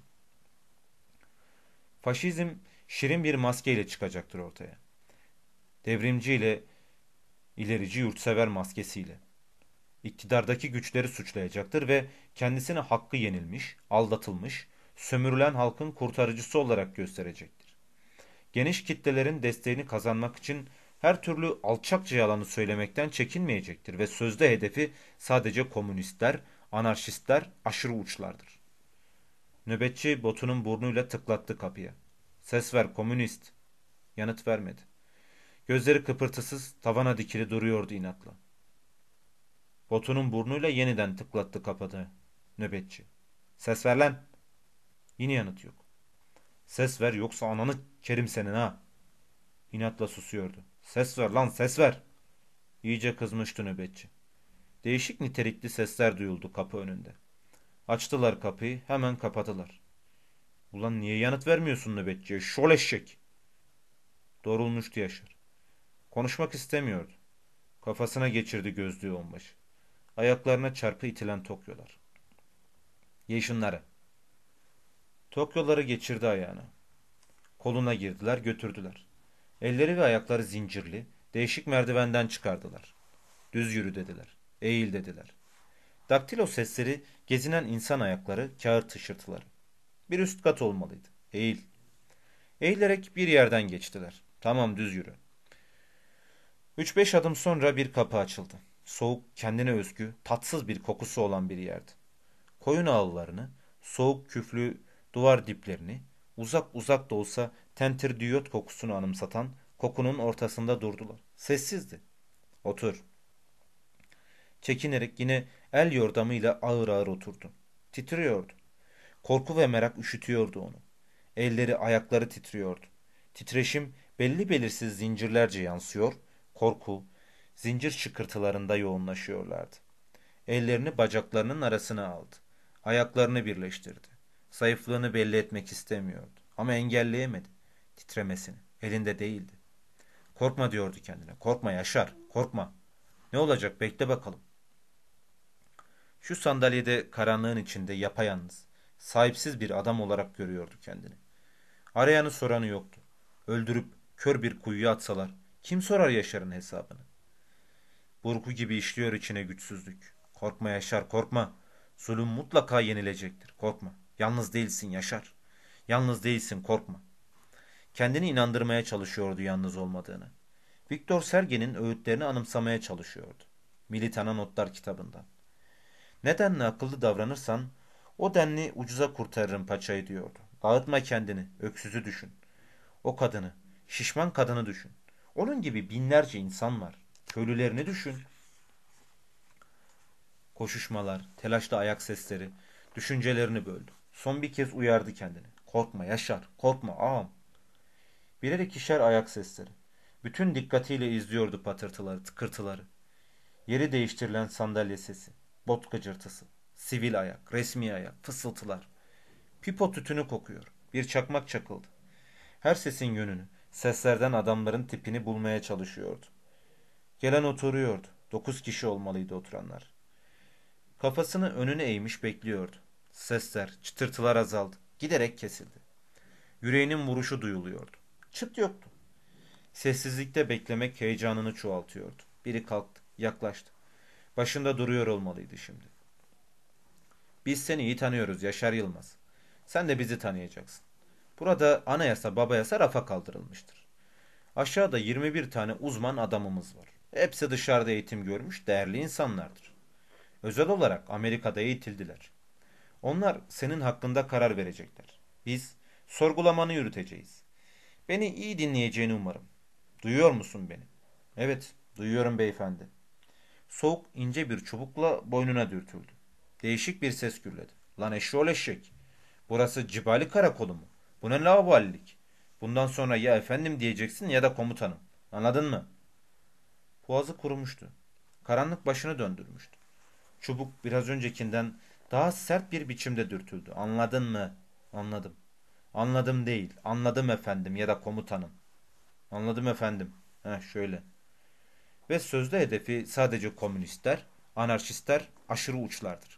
Faşizm şirin bir maskeyle çıkacaktır ortaya. Devrimci ile ilerici yurtsever maskesiyle. İktidardaki güçleri suçlayacaktır ve kendisini hakkı yenilmiş, aldatılmış, sömürülen halkın kurtarıcısı olarak gösterecektir. Geniş kitlelerin desteğini kazanmak için her türlü alçakça yalanı söylemekten çekinmeyecektir ve sözde hedefi sadece komünistler, anarşistler, aşırı uçlardır. Nöbetçi botunun burnuyla tıklattı kapıya. Ses ver komünist. Yanıt vermedi. Gözleri kıpırtısız tavana dikili duruyordu inatla. Botunun burnuyla yeniden tıklattı kapadı nöbetçi. Ses ver lan. Yine yanıt yok. Ses ver yoksa ananı kerim senin ha. İnatla susuyordu. Ses ver lan ses ver. İyice kızmıştı nöbetçi. Değişik nitelikli sesler duyuldu kapı önünde. Açtılar kapıyı hemen kapadılar. Ulan niye yanıt vermiyorsun nöbetçiye? Şol eşek. Doğrulmuştu Yaşar. Konuşmak istemiyordu. Kafasına geçirdi gözlüğü onbaşı. Ayaklarına çarpı itilen Tokyolar. Ye şunları. Tokyoları geçirdi ayağına. Koluna girdiler götürdüler. Elleri ve ayakları zincirli, değişik merdivenden çıkardılar. Düz yürü dediler. Eğil dediler. Daktilo sesleri, gezinen insan ayakları, kağıt hışırtıları. Bir üst kat olmalıydı. Eğil. Eğilerek bir yerden geçtiler. Tamam düz yürü. Üç beş adım sonra bir kapı açıldı. Soğuk, kendine özgü, tatsız bir kokusu olan bir yerdi. Koyun ağıllarını, soğuk küflü duvar diplerini, uzak uzak da olsa tenterdiyot kokusunu anımsatan kokunun ortasında durdular. Sessizdi. Otur. Çekinerek yine el yordamıyla ağır ağır oturdu. Titriyordu. Korku ve merak üşütüyordu onu. Elleri ayakları titriyordu. Titreşim belli belirsiz zincirlerce yansıyor, korku, zincir şıkırtılarında yoğunlaşıyorlardı. Ellerini bacaklarının arasına aldı. Ayaklarını birleştirdi. Zayıflığını belli etmek istemiyordu. Ama engelleyemedi titremesini. Elinde değildi. Korkma diyordu kendine. Korkma Yaşar, korkma. Ne olacak bekle bakalım. Şu sandalyede karanlığın içinde yapayalnız, sahipsiz bir adam olarak görüyordu kendini. Arayanı soranı yoktu. Öldürüp kör bir kuyuya atsalar kim sorar Yaşar'ın hesabını? Burku gibi işliyor içine güçsüzlük. Korkma Yaşar, korkma. Zulüm mutlaka yenilecektir. Korkma. Yalnız değilsin Yaşar. Yalnız değilsin, korkma. Kendini inandırmaya çalışıyordu yalnız olmadığını. Viktor Serge'nin öğütlerini anımsamaya çalışıyordu. Militan'a Notlar kitabından. Nedenle akıllı davranırsan o denli ucuza kurtarırım paçayı diyordu. Dağıtma kendini, öksüzü düşün. O kadını, şişman kadını düşün. Onun gibi binlerce insan var. Köylülerini düşün. Koşuşmalar, telaşlı ayak sesleri, düşüncelerini böldü. Son bir kez uyardı kendini. Korkma Yaşar, korkma ağam. Birer ikişer ayak sesleri. Bütün dikkatiyle izliyordu patırtıları, tıkırtıları. Yeri değiştirilen sandalye sesi, bot gıcırtısı, sivil ayak, resmi ayak, fısıltılar. Pipo tütünü kokuyor. Bir çakmak çakıldı. Her sesin yönünü, seslerden adamların tipini bulmaya çalışıyordu. Gelen oturuyordu. Dokuz kişi olmalıydı oturanlar. Kafasını önüne eğmiş bekliyordu. Sesler, çıtırtılar azaldı. Giderek kesildi. Yüreğinin vuruşu duyuluyordu. Çıt yoktu. Sessizlikte beklemek heyecanını çoğaltıyordu. Biri kalktı, yaklaştı. Başında duruyor olmalıydı şimdi. Biz seni iyi tanıyoruz Yaşar Yılmaz. Sen de bizi tanıyacaksın. Burada anayasa babayasa rafa kaldırılmıştır. Aşağıda yirmi bir tane uzman adamımız var. Hepsi dışarıda eğitim görmüş değerli insanlardır. Özel olarak Amerika'da eğitildiler. Onlar senin hakkında karar verecekler. Biz sorgulamanı yürüteceğiz. Beni iyi dinleyeceğini umarım. Duyuyor musun beni? Evet, duyuyorum beyefendi. Soğuk ince bir çubukla boynuna dürtüldü. Değişik bir ses gürledi. Lan eşşoğlu eşek. Burası Cibali Karakolu mu? Bu ne laubalilik? Bundan sonra ya efendim diyeceksin ya da komutanım. Anladın mı? Boğazı kurumuştu. Karanlık başını döndürmüştü. Çubuk biraz öncekinden daha sert bir biçimde dürtüldü. Anladın mı? Anladım. Anladım değil. Anladım efendim ya da komutanım. Anladım efendim. Heh şöyle. Ve sözde hedefi sadece komünistler, anarşistler, aşırı uçlardır.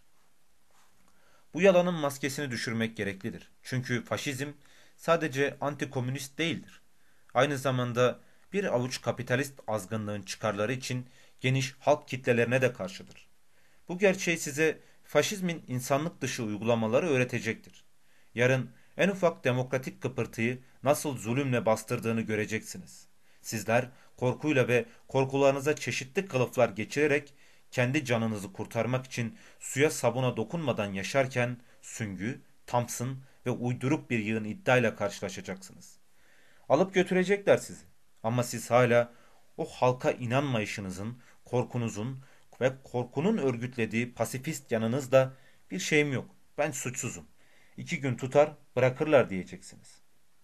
Bu yalanın maskesini düşürmek gereklidir. Çünkü faşizm sadece antikomünist değildir. Aynı zamanda bir avuç kapitalist azgınlığın çıkarları için geniş halk kitlelerine de karşıdır. Bu gerçeği size faşizmin insanlık dışı uygulamaları öğretecektir. Yarın en ufak demokratik kıpırtıyı nasıl zulümle bastırdığını göreceksiniz. Sizler korkuyla ve korkularınıza çeşitli kılıflar geçirerek kendi canınızı kurtarmak için suya sabuna dokunmadan yaşarken süngü, Thompson ve uyduruk bir yığın iddiayla karşılaşacaksınız. Alıp götürecekler sizi. Ama siz hala o halka inanmayışınızın, korkunuzun ve korkunun örgütlediği pasifist yanınızda bir şeyim yok. Ben suçsuzum. İki gün tutar bırakırlar diyeceksiniz.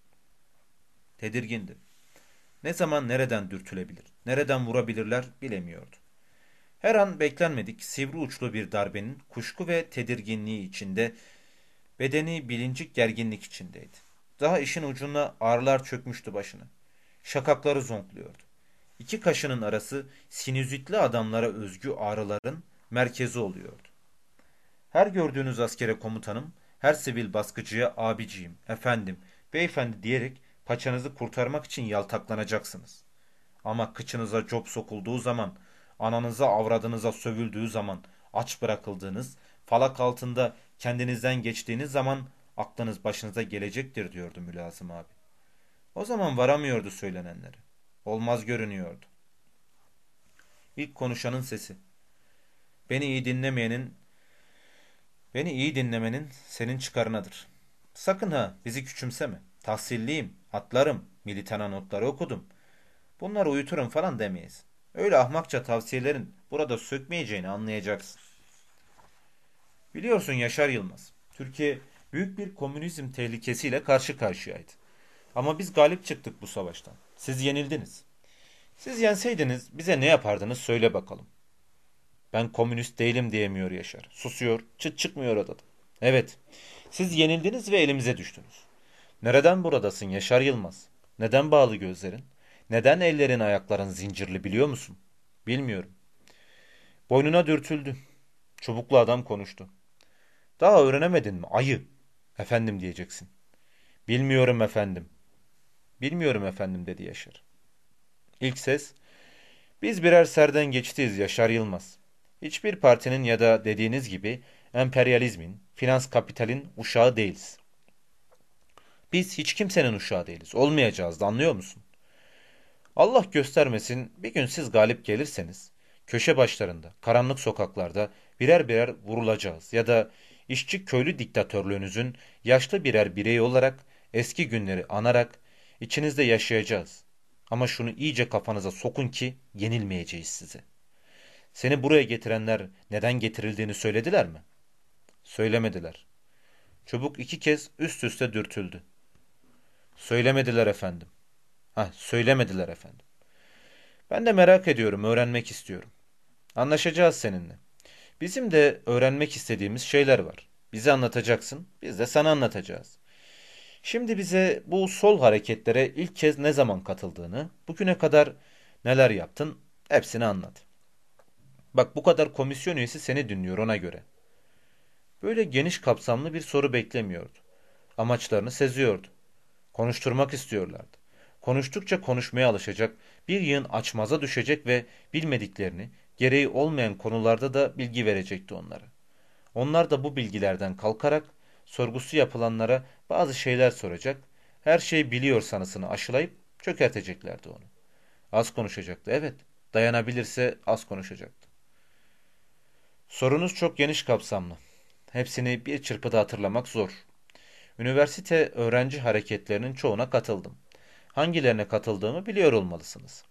Tedirgindi. Ne zaman nereden dürtülebilir, nereden vurabilirler bilemiyordu. Her an beklenmedik sivri uçlu bir darbenin kuşku ve tedirginliği içinde bedeni bilincik gerginlik içindeydi. Daha işin ucuna ağrılar çökmüştü başına. Şakakları zonkluyordu. İki kaşının arası sinüzitli adamlara özgü ağrıların merkezi oluyordu. Her gördüğünüz askere komutanım, her sivil baskıcıya abiciyim, efendim, beyefendi diyerek paçanızı kurtarmak için yaltaklanacaksınız. Ama kıçınıza cop sokulduğu zaman, ananıza avradınıza sövüldüğü zaman, aç bırakıldığınız, falak altında kendinizden geçtiğiniz zaman aklınız başınıza gelecektir diyordu Mülazım abi. O zaman varamıyordu söylenenleri. Olmaz görünüyordu. İlk konuşanın sesi. Beni iyi dinlemeyenin, beni iyi dinlemenin senin çıkarınadır. Sakın ha bizi küçümseme. Tahsilliyim, atlarım, militana notları okudum. Bunları uyuturum falan demeyiz. Öyle ahmakça tavsiyelerin burada sökmeyeceğini anlayacaksın. Biliyorsun Yaşar Yılmaz, Türkiye büyük bir komünizm tehlikesiyle karşı karşıyaydı. Ama biz galip çıktık bu savaştan. Siz yenildiniz. Siz yenseydiniz bize ne yapardınız söyle bakalım. Ben komünist değilim diyemiyor Yaşar. Susuyor, çıt çıkmıyor odadan. Evet, siz yenildiniz ve elimize düştünüz. Nereden buradasın Yaşar Yılmaz? Neden bağlı gözlerin? Neden ellerin ayakların zincirli biliyor musun? Bilmiyorum. Boynuna dürtüldü. Çubuklu adam konuştu. Daha öğrenemedin mi ayı? Efendim diyeceksin. Bilmiyorum efendim. Bilmiyorum efendim dedi Yaşar. İlk ses, biz birer serden geçtiyiz Yaşar Yılmaz. Hiçbir partinin ya da dediğiniz gibi emperyalizmin, finans kapitalin uşağı değiliz. Biz hiç kimsenin uşağı değiliz. Olmayacağız da anlıyor musun? Allah göstermesin bir gün siz galip gelirseniz köşe başlarında, karanlık sokaklarda birer birer vurulacağız ya da işçi köylü diktatörlüğünüzün yaşlı birer bireyi olarak eski günleri anarak içinizde yaşayacağız. Ama şunu iyice kafanıza sokun ki yenilmeyeceğiz size. Seni buraya getirenler neden getirildiğini söylediler mi? Söylemediler. Çubuk iki kez üst üste dürtüldü. Söylemediler efendim. Hah, söylemediler efendim. Ben de merak ediyorum, öğrenmek istiyorum. Anlaşacağız seninle. Bizim de öğrenmek istediğimiz şeyler var. Bize anlatacaksın, biz de sana anlatacağız. Şimdi bize bu sol hareketlere ilk kez ne zaman katıldığını, bugüne kadar neler yaptın, hepsini anlat. Bak bu kadar komisyon üyesi seni dinliyor ona göre. Böyle geniş kapsamlı bir soru beklemiyordu. Amaçlarını seziyordu. Konuşturmak istiyorlardı. Konuştukça konuşmaya alışacak, bir yığın açmaza düşecek ve bilmediklerini, gereği olmayan konularda da bilgi verecekti onlara. Onlar da bu bilgilerden kalkarak sorgusu yapılanlara bazı şeyler soracak, her şeyi biliyor sanısını aşılayıp çökerteceklerdi onu. Az konuşacaktı, evet. Dayanabilirse az konuşacaktı. Sorunuz çok geniş kapsamlı. Hepsini bir çırpıda hatırlamak zor. Üniversite öğrenci hareketlerinin çoğuna katıldım. Hangilerine katıldığımı biliyor olmalısınız.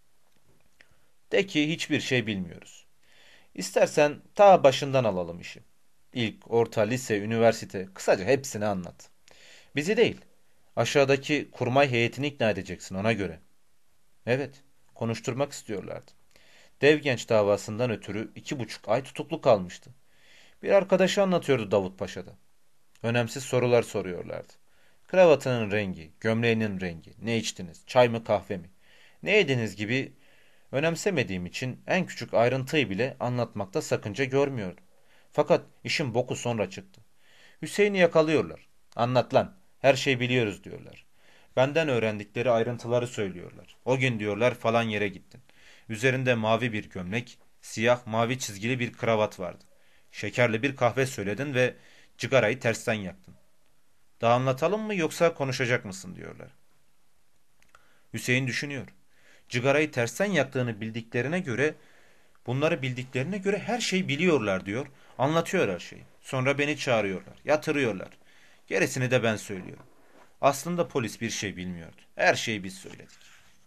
De ki hiçbir şey bilmiyoruz. İstersen ta başından alalım işi. İlk, orta, lise, üniversite, kısaca hepsini anlat. Bizi değil, aşağıdaki kurmay heyetini ikna edeceksin ona göre. Evet, konuşturmak istiyorlardı. Dev Genç davasından ötürü iki buçuk ay tutuklu kalmıştı. Bir arkadaşı anlatıyordu Davut Paşa'da. Önemsiz sorular soruyorlardı. Kravatının rengi, gömleğinin rengi, ne içtiniz, çay mı kahve mi, ne yediniz gibi önemsemediğim için en küçük ayrıntıyı bile anlatmakta sakınca görmüyordum. Fakat işin boku sonra çıktı. Hüseyin'i yakalıyorlar. Anlat lan, her şeyi biliyoruz diyorlar. Benden öğrendikleri ayrıntıları söylüyorlar. O gün diyorlar falan yere gittin. Üzerinde mavi bir gömlek, siyah mavi çizgili bir kravat vardı. Şekerli bir kahve söyledin ve cigarayı tersten yaktın. Daha anlatalım mı yoksa konuşacak mısın diyorlar. Hüseyin düşünüyor. Cigarayı tersten yaktığını bildiklerine göre, bunları bildiklerine göre her şeyi biliyorlar diyor. Anlatıyor her şeyi. Sonra beni çağırıyorlar, yatırıyorlar. Gerisini de ben söylüyorum. Aslında polis bir şey bilmiyordu. Her şeyi biz söyledik.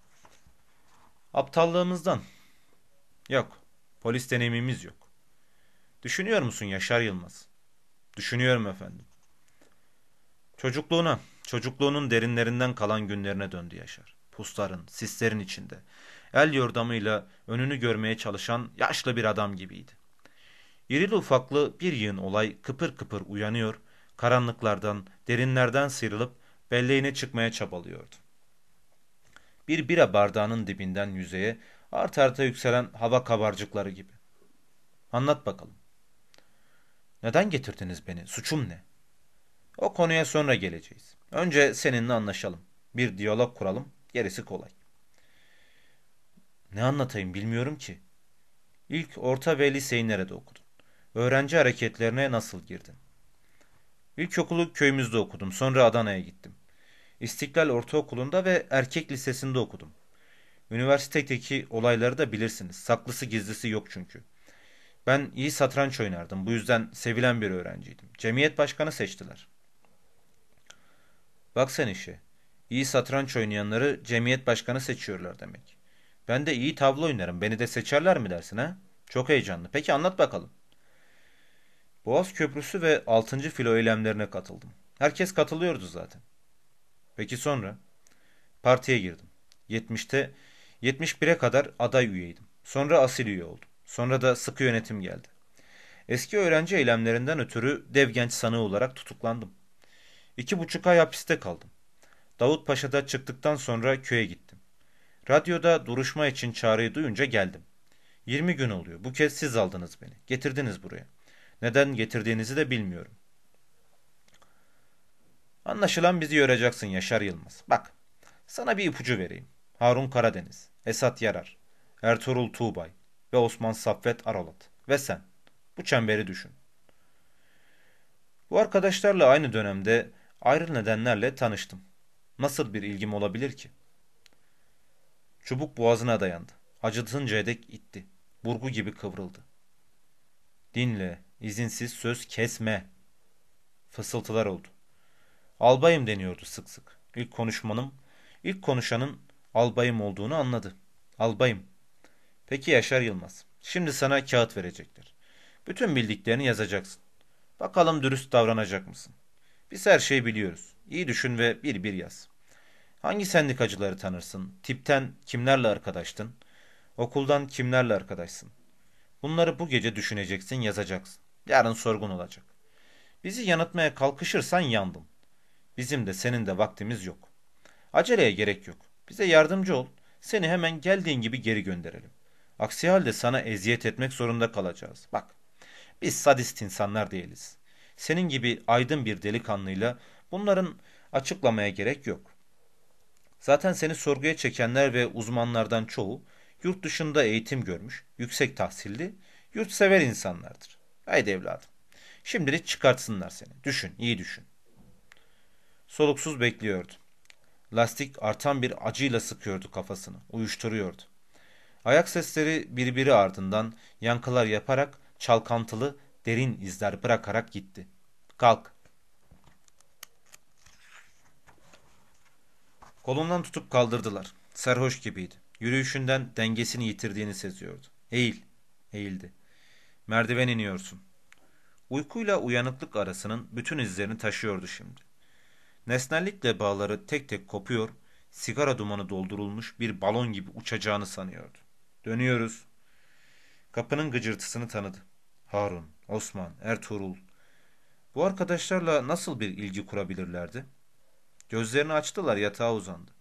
Aptallığımızdan. Yok. Polis deneyimimiz yok. Düşünüyor musun Yaşar Yılmaz? Düşünüyorum efendim. Çocukluğuna, çocukluğunun derinlerinden kalan günlerine döndü Yaşar. Pusların, sislerin içinde. El yordamıyla önünü görmeye çalışan yaşlı bir adam gibiydi. İrili ufaklı bir yığın olay kıpır kıpır uyanıyor, karanlıklardan, derinlerden sıyrılıp belleğine çıkmaya çabalıyordu. Bir bira bardağının dibinden yüzeye art arta yükselen hava kabarcıkları gibi. Anlat bakalım. Neden getirdiniz beni? Suçum ne? O konuya sonra geleceğiz. Önce seninle anlaşalım. Bir diyalog kuralım. Gerisi kolay. Ne anlatayım bilmiyorum ki. İlk orta ve liseyi nerede okudun? Öğrenci hareketlerine nasıl girdin? İlkokulu köyümüzde okudum. Sonra Adana'ya gittim. İstiklal Ortaokulu'nda ve erkek lisesinde okudum. Üniversitedeki olayları da bilirsiniz. Saklısı gizlisi yok çünkü. Ben iyi satranç oynardım. Bu yüzden sevilen bir öğrenciydim. Cemiyet başkanı seçtiler. Bak sen işe. İyi satranç oynayanları cemiyet başkanı seçiyorlar demek. Ben de iyi tavla oynarım. Beni de seçerler mi dersin ha? Çok heyecanlı. Peki anlat bakalım. Boğaz Köprüsü ve altıncı filo eylemlerine katıldım. Herkes katılıyordu zaten. Peki sonra? Partiye girdim. yetmişte yetmiş bire kadar aday üyeydim. Sonra asil üye oldum. Sonra da sıkı yönetim geldi. Eski öğrenci eylemlerinden ötürü dev genç sanığı olarak tutuklandım. İki buçuk ay hapiste kaldım. Davutpaşa'da çıktıktan sonra köye gittim. Radyoda duruşma için çağrıyı duyunca geldim. Yirmi gün oluyor. Bu kez siz aldınız beni. Getirdiniz buraya. Neden getirdiğinizi de bilmiyorum. Anlaşılan bizi yoracaksın Yaşar Yılmaz. Bak, sana bir ipucu vereyim. Harun Karadeniz, Esat Yarar, Ertuğrul Tuğbay ve Osman Saffet Aralat. Ve sen. Bu çemberi düşün. Bu arkadaşlarla aynı dönemde ayrı nedenlerle tanıştım. Nasıl bir ilgim olabilir ki? Çubuk boğazına dayandı. Acıtıncaya dek itti. Burgu gibi kıvrıldı. Dinle, izinsiz söz kesme. Fısıltılar oldu. Albayım deniyordu sık sık. İlk konuşmanın, ilk konuşanın albayım olduğunu anladı. Albayım. Peki Yaşar Yılmaz. Şimdi sana kağıt verecekler. Bütün bildiklerini yazacaksın. Bakalım dürüst davranacak mısın? Biz her şeyi biliyoruz. İyi düşün ve bir bir yaz. Hangi sendikacıları tanırsın? Tipten kimlerle arkadaştın? Okuldan kimlerle arkadaşsın? Bunları bu gece düşüneceksin, yazacaksın. Yarın sorgun olacak. Bizi yanıltmaya kalkışırsan yandın. Bizim de senin de vaktimiz yok. Aceleye gerek yok. Bize yardımcı ol. Seni hemen geldiğin gibi geri gönderelim. Aksi halde sana eziyet etmek zorunda kalacağız. Bak, biz sadist insanlar değiliz. Senin gibi aydın bir delikanlıyla bunların açıklamaya gerek yok. Zaten seni sorguya çekenler ve uzmanlardan çoğu yurt dışında eğitim görmüş, yüksek tahsilli, yurtsever insanlardır. Haydi evladım. Şimdilik çıkartsınlar seni. Düşün, iyi düşün. Soluksuz bekliyordu. Lastik artan bir acıyla sıkıyordu kafasını, uyuşturuyordu. Ayak sesleri birbiri ardından yankılar yaparak çalkantılı derin izler bırakarak gitti. Kalk. Kolundan tutup kaldırdılar. Sarhoş gibiydi. Yürüyüşünden dengesini yitirdiğini seziyordu. Eğil. Eğildi. Merdiven iniyorsun. Uykuyla uyanıklık arasının bütün izlerini taşıyordu şimdi. Nesnellikle bağları tek tek kopuyor, sigara dumanı doldurulmuş bir balon gibi uçacağını sanıyordu. Dönüyoruz. Kapının gıcırtısını tanıdı. Harun, Osman, Ertuğrul. Bu arkadaşlarla nasıl bir ilgi kurabilirlerdi? Gözlerini açtılar, yatağa uzandı.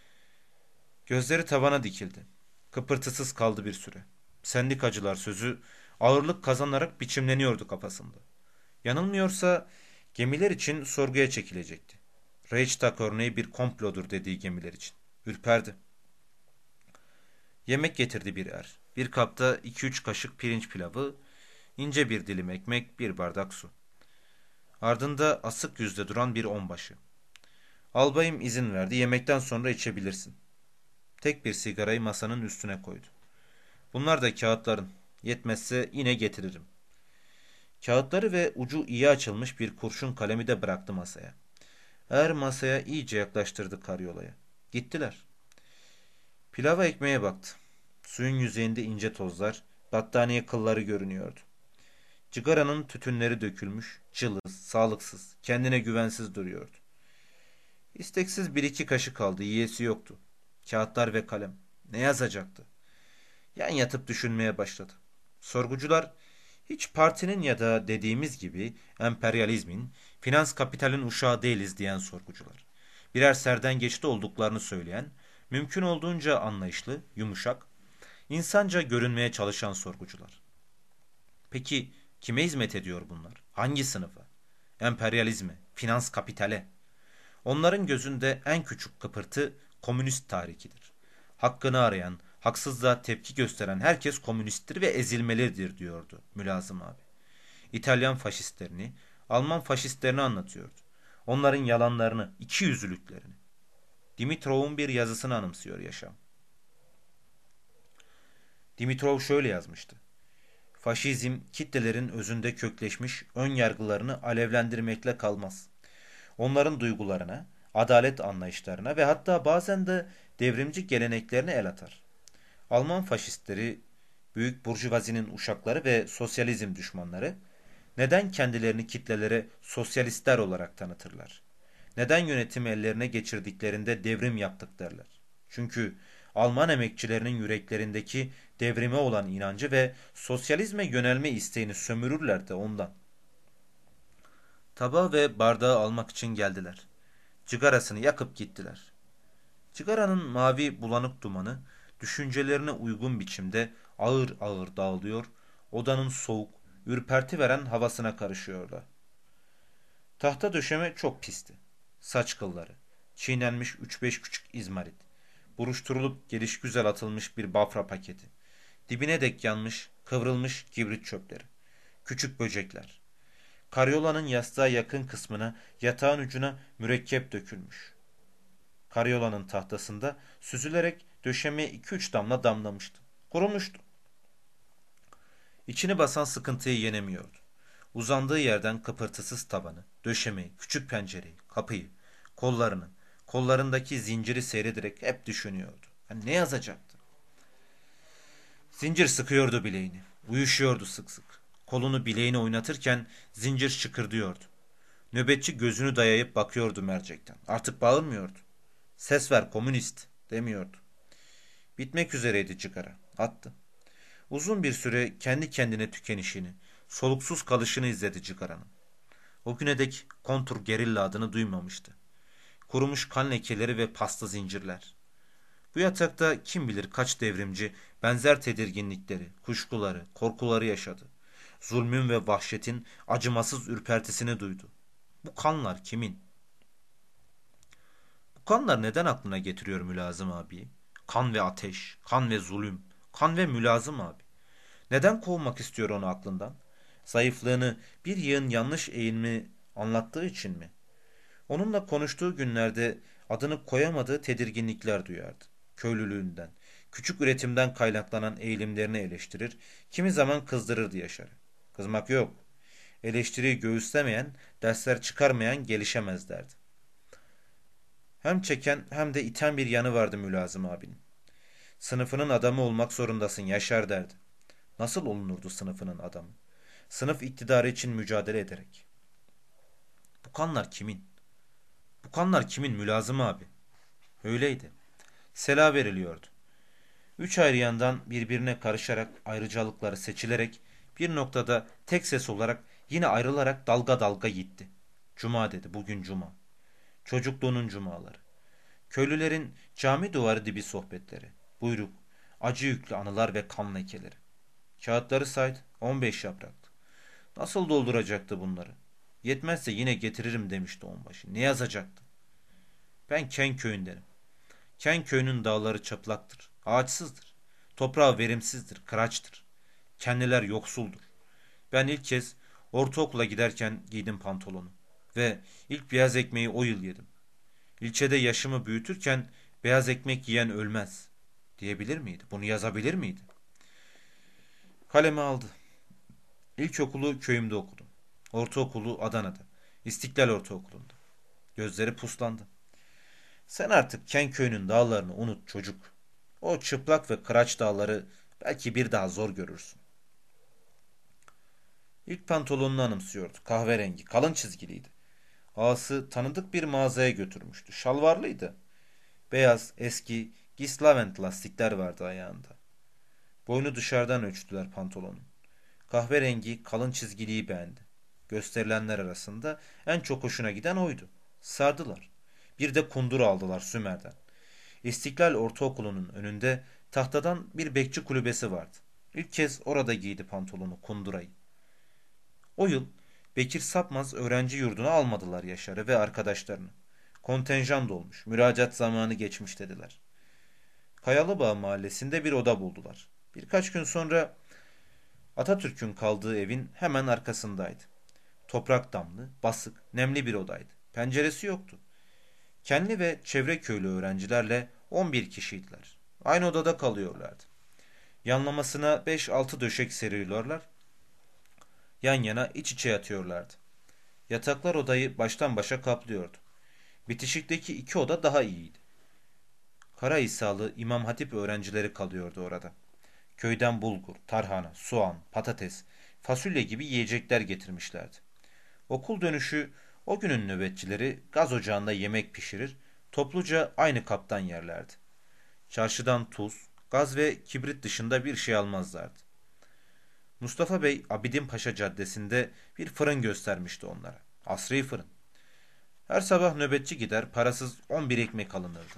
Gözleri tavana dikildi. Kıpırtısız kaldı bir süre. Sendikacılar sözü ağırlık kazanarak biçimleniyordu kafasında. Yanılmıyorsa gemiler için sorguya çekilecekti. Reichstag örneği bir komplodur dediği gemiler için. Ürperdi. Yemek getirdi bir er. Bir kapta iki üç kaşık pirinç pilavı, ince bir dilim ekmek, bir bardak su. Ardında asık yüzde duran bir onbaşı. Albayım izin verdi, yemekten sonra içebilirsin. Tek bir sigarayı masanın üstüne koydu. Bunlar da kağıtların. Yetmezse yine getiririm. Kağıtları ve ucu iyi açılmış bir kurşun kalemi de bıraktı masaya. Er masaya iyice yaklaştırdı karyolaya. Gittiler. Pilava ekmeğe baktı. Suyun yüzeyinde ince tozlar, battaniye kılları görünüyordu. Cigaranın tütünleri dökülmüş, cılız, sağlıksız, kendine güvensiz duruyordu. İsteksiz bir iki kaşık aldı, yiyesi yoktu. Kağıtlar ve kalem. Ne yazacaktı? Yan yatıp düşünmeye başladı. Sorgucular, hiç partinin ya da dediğimiz gibi emperyalizmin, finans kapitalin uşağı değiliz diyen sorgucular. Birer serden geçti olduklarını söyleyen, mümkün olduğunca anlayışlı, yumuşak, insanca görünmeye çalışan sorgucular. Peki kime hizmet ediyor bunlar? Hangi sınıfa? Emperyalizme, finans kapitale. Onların gözünde en küçük kıpırtı komünist tahrikidir. Hakkını arayan, haksızlığa tepki gösteren herkes komünisttir ve ezilmelidir diyordu Mülazım abi. İtalyan faşistlerini, Alman faşistlerini anlatıyordu. Onların yalanlarını, ikiyüzlülüklerini. Dimitrov'un bir yazısını anımsıyor Yaşam. Dimitrov şöyle yazmıştı. Faşizm kitlelerin özünde kökleşmiş ön yargılarını alevlendirmekle kalmaz. Onların duygularına, adalet anlayışlarına ve hatta bazen de devrimci geleneklerine el atar. Alman faşistleri, büyük burjuvazinin uşakları ve sosyalizm düşmanları, neden kendilerini kitlelere sosyalistler olarak tanıtırlar? Neden yönetimi ellerine geçirdiklerinde devrim yaptık derler? Çünkü Alman emekçilerinin yüreklerindeki devrime olan inancı ve sosyalizme yönelme isteğini sömürürler de ondan. Tabağı ve bardağı almak için geldiler. Cigarasını yakıp gittiler. Cigaranın mavi bulanık dumanı düşüncelerine uygun biçimde ağır ağır dağılıyor, odanın soğuk, ürperti veren havasına karışıyordu. Tahta döşeme çok pisti. Saç kılları, çiğnenmiş üç beş küçük izmarit, buruşturulup gelişgüzel atılmış bir bafra paketi, dibine dek yanmış, kıvrılmış kibrit çöpleri, küçük böcekler. Karyolanın yastığa yakın kısmına, yatağın ucuna mürekkep dökülmüş. Karyolanın tahtasında süzülerek döşemeye iki üç damla damlamıştı. Kurumuştu. İçini basan sıkıntıyı yenemiyordu. Uzandığı yerden kıpırtısız tavanı, döşemeyi, küçük pencereyi, kapıyı, kollarını, kollarındaki zinciri seyrederek hep düşünüyordu. Yani ne yazacaktı? Zincir sıkıyordu bileğini. Uyuşuyordu sık sık. Kolunu bileğine oynatırken zincir şıkırdıyordu. Nöbetçi gözünü dayayıp bakıyordu mercekten. Artık bağırmıyordu. Ses ver komünist demiyordu. Bitmek üzereydi cigara. Attı. Uzun bir süre kendi kendine tükenişini, soluksuz kalışını izledi cigaranın. O güne dek kontur gerilla adını duymamıştı. Kurumuş kan lekeleri ve pasta zincirler. Bu yatakta kim bilir kaç devrimci benzer tedirginlikleri, kuşkuları, korkuları yaşadı. Zulmün ve vahşetin acımasız ürpertisini duydu. Bu kanlar kimin? Bu kanlar neden aklına getiriyor Mülazım abi? Kan ve ateş, kan ve zulüm, kan ve Mülazım abi. Neden kovmak istiyor onu aklından? Zayıflığını, bir yığın yanlış eğilimi anlattığı için mi? Onunla konuştuğu günlerde adını koyamadığı tedirginlikler duyardı. Köylülüğünden, Küçük üretimden kaynaklanan eğilimlerini eleştirir, kimi zaman kızdırırdı Yaşar'ı. Kızmak yok. Eleştiriyi göğüslemeyen, dersler çıkarmayan gelişemez derdi. Hem çeken hem de iten bir yanı vardı Mülazım abinin. Sınıfının adamı olmak zorundasın Yaşar derdi. Nasıl olunurdu sınıfının adamı? Sınıf iktidarı için mücadele ederek. Bu kanlar kimin? Bu kanlar kimin Mülazım abi? Öyleydi. Sela veriliyordu. Üç ayrı yandan birbirine karışarak, ayrıcalıkları seçilerek, bir noktada tek ses olarak yine ayrılarak dalga dalga gitti. Cuma dedi, bugün cuma. Çocukluğunun cumaları. Köylülerin cami duvarı dibi sohbetleri. Buyruk, acı yüklü anılar ve kan lekeleri. Kağıtları saydı, on beş yapraktı. Nasıl dolduracaktı bunları? Yetmezse yine getiririm demişti onbaşı. Ne yazacaktı? Ben Ken köyündenim. Ken köyünün dağları çaplaktır, ağaçsızdır. Toprağı verimsizdir, kıraçtır. Kendiler yoksuldur. Ben ilk kez ortaokula giderken giydim pantolonu. Ve ilk beyaz ekmeği o yıl yedim. İlçede yaşımı büyütürken beyaz ekmek yiyen ölmez diyebilir miydi? Bunu yazabilir miydi? Kalemi aldı. İlkokulu köyümde okudum. Ortaokulu Adana'da. İstiklal Ortaokulu'nda. Gözleri puslandı. Sen artık Ken köyünün dağlarını unut çocuk. O çıplak ve kıraç dağları belki bir daha zor görürsün. İlk pantolonunu anımsıyordu. Kahverengi, kalın çizgiliydi. Ağası tanıdık bir mağazaya götürmüştü. Şalvarlıydı. Beyaz, eski, Gislavent lastikler vardı ayağında. Boynu dışarıdan ölçtüler pantolonun. Kahverengi, kalın çizgiliyi beğendi. Gösterilenler arasında en çok hoşuna giden oydu. Sardılar. Bir de kundura aldılar Sümer'den. İstiklal Ortaokulu'nun önünde tahtadan bir bekçi kulübesi vardı. İlk kez orada giydi pantolonu, kundurayı. O yıl Bekir Sapmaz öğrenci yurduna almadılar Yaşar'ı ve arkadaşlarını. Kontenjan dolmuş, müracaat zamanı geçmiş dediler. Kayalıbağ mahallesinde bir oda buldular. Birkaç gün sonra Atatürk'ün kaldığı evin hemen arkasındaydı. Toprak damlı, basık, nemli bir odaydı. Penceresi yoktu. Kendi ve çevre köylü öğrencilerle on bir kişiydiler. Aynı odada kalıyorlardı. Yanlamasına beş altı döşek seriyorlar. Yan yana iç içe yatıyorlardı. Yataklar odayı baştan başa kaplıyordu. Bitişikteki iki oda daha iyiydi. Karahisarlı İmam Hatip öğrencileri kalıyordu orada. Köyden bulgur, tarhana, soğan, patates, fasulye gibi yiyecekler getirmişlerdi. Okul dönüşü o günün nöbetçileri gaz ocağında yemek pişirir, topluca aynı kaptan yerlerdi. Çarşıdan tuz, gaz ve kibrit dışında bir şey almazlardı. Mustafa Bey Abidin Paşa Caddesi'nde bir fırın göstermişti onlara. Asri fırın. Her sabah nöbetçi gider parasız on bir ekmek alınırdı.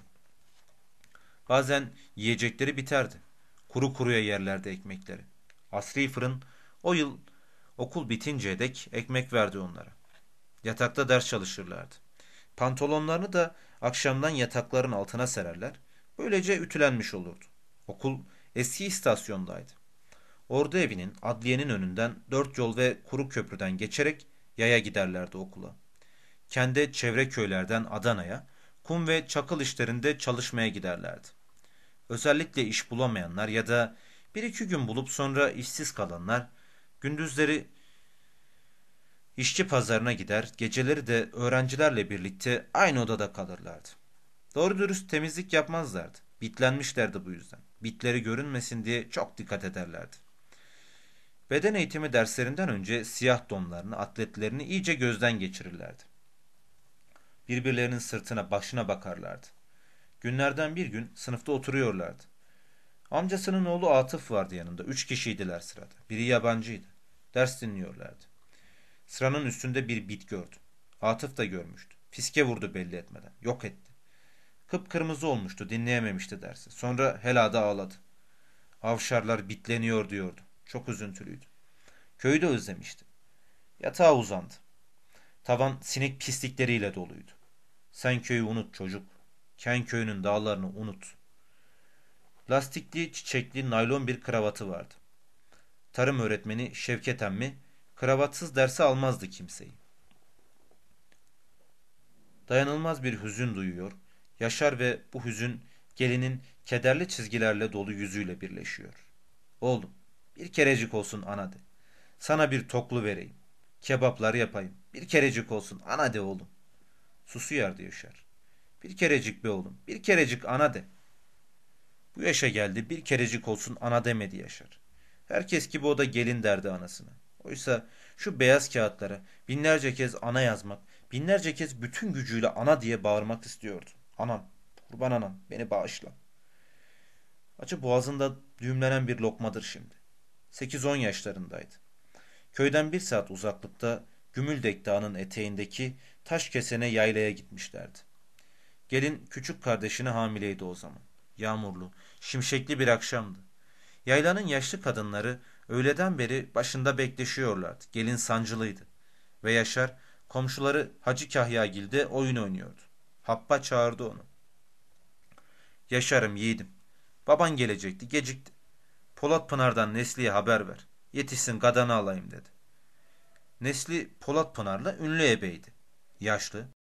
Bazen yiyecekleri biterdi. Kuru kuruya yerlerdi ekmekleri. Asri fırın o yıl okul bitinceye dek ekmek verdi onlara. Yatakta ders çalışırlardı. Pantolonlarını da akşamdan yatakların altına sererler. Böylece ütülenmiş olurdu. Okul eski istasyondaydı. Ordu evinin, adliyenin önünden dört yol ve kuru köprüden geçerek yaya giderlerdi okula. Kendi çevre köylerden Adana'ya, kum ve çakıl işlerinde çalışmaya giderlerdi. Özellikle iş bulamayanlar ya da bir iki gün bulup sonra işsiz kalanlar, gündüzleri işçi pazarına gider, geceleri de öğrencilerle birlikte aynı odada kalırlardı. Doğru dürüst temizlik yapmazlardı. Bitlenmişlerdi bu yüzden. Bitleri görünmesin diye çok dikkat ederlerdi. Beden eğitimi derslerinden önce siyah donlarını, atletlerini iyice gözden geçirirlerdi. Birbirlerinin sırtına, başına bakarlardı. Günlerden bir gün sınıfta oturuyorlardı. Amcasının oğlu Atıf vardı yanında. Üç kişiydiler sırada. Biri yabancıydı. Ders dinliyorlardı. Sıranın üstünde bir bit gördü. Atıf da görmüştü. Fiske vurdu belli etmeden. Yok etti. Kıpkırmızı olmuştu. Dinleyememişti dersi. Sonra helada ağladı. Avşarlar bitleniyor diyordu. Çok üzüntülüydü. Köyü de özlemişti. Yatağa uzandı. Tavan sinek pislikleriyle doluydu. Sen köyü unut çocuk. Ken köyünün dağlarını unut. Lastikli, çiçekli, naylon bir kravatı vardı. Tarım öğretmeni Şevket emmi kravatsız derse almazdı kimseyi. Dayanılmaz bir hüzün duyuyor. Yaşar ve bu hüzün gelinin kederli çizgilerle dolu yüzüyle birleşiyor. Oğlum, bir kerecik olsun ana de. Sana bir toklu vereyim. Kebaplar yapayım. Bir kerecik olsun ana de oğlum. Susuyordu Yaşar. Bir kerecik be oğlum, bir kerecik ana de. Bu yaşa geldi, bir kerecik olsun ana demedi Yaşar. Herkes gibi o da gelin derdi anasına. Oysa şu beyaz kağıtlara binlerce kez ana yazmak, binlerce kez bütün gücüyle ana diye bağırmak istiyordu. Anam, kurban anam, beni bağışla. Acı boğazında düğümlenen bir lokmadır şimdi. Sekiz on yaşlarındaydı. Köyden bir saat uzaklıkta Gümüldek Dağı'nın eteğindeki taş kesene yaylaya gitmişlerdi. Gelin küçük kardeşine hamileydi o zaman. Yağmurlu, şimşekli bir akşamdı. Yaylanın yaşlı kadınları öğleden beri başında bekleşiyorlardı. Gelin sancılıydı. Ve Yaşar komşuları Hacı Kahyagil'de oyun oynuyordu. Happa çağırdı onu. Yaşarım yiğidim. Baban gelecekti, gecikti. Polat Pınar'dan Nesli'ye haber ver. Yetişsin gadanı alayım dedi. Nesli Polat Pınar'la ünlü ebeydi. Yaşlı,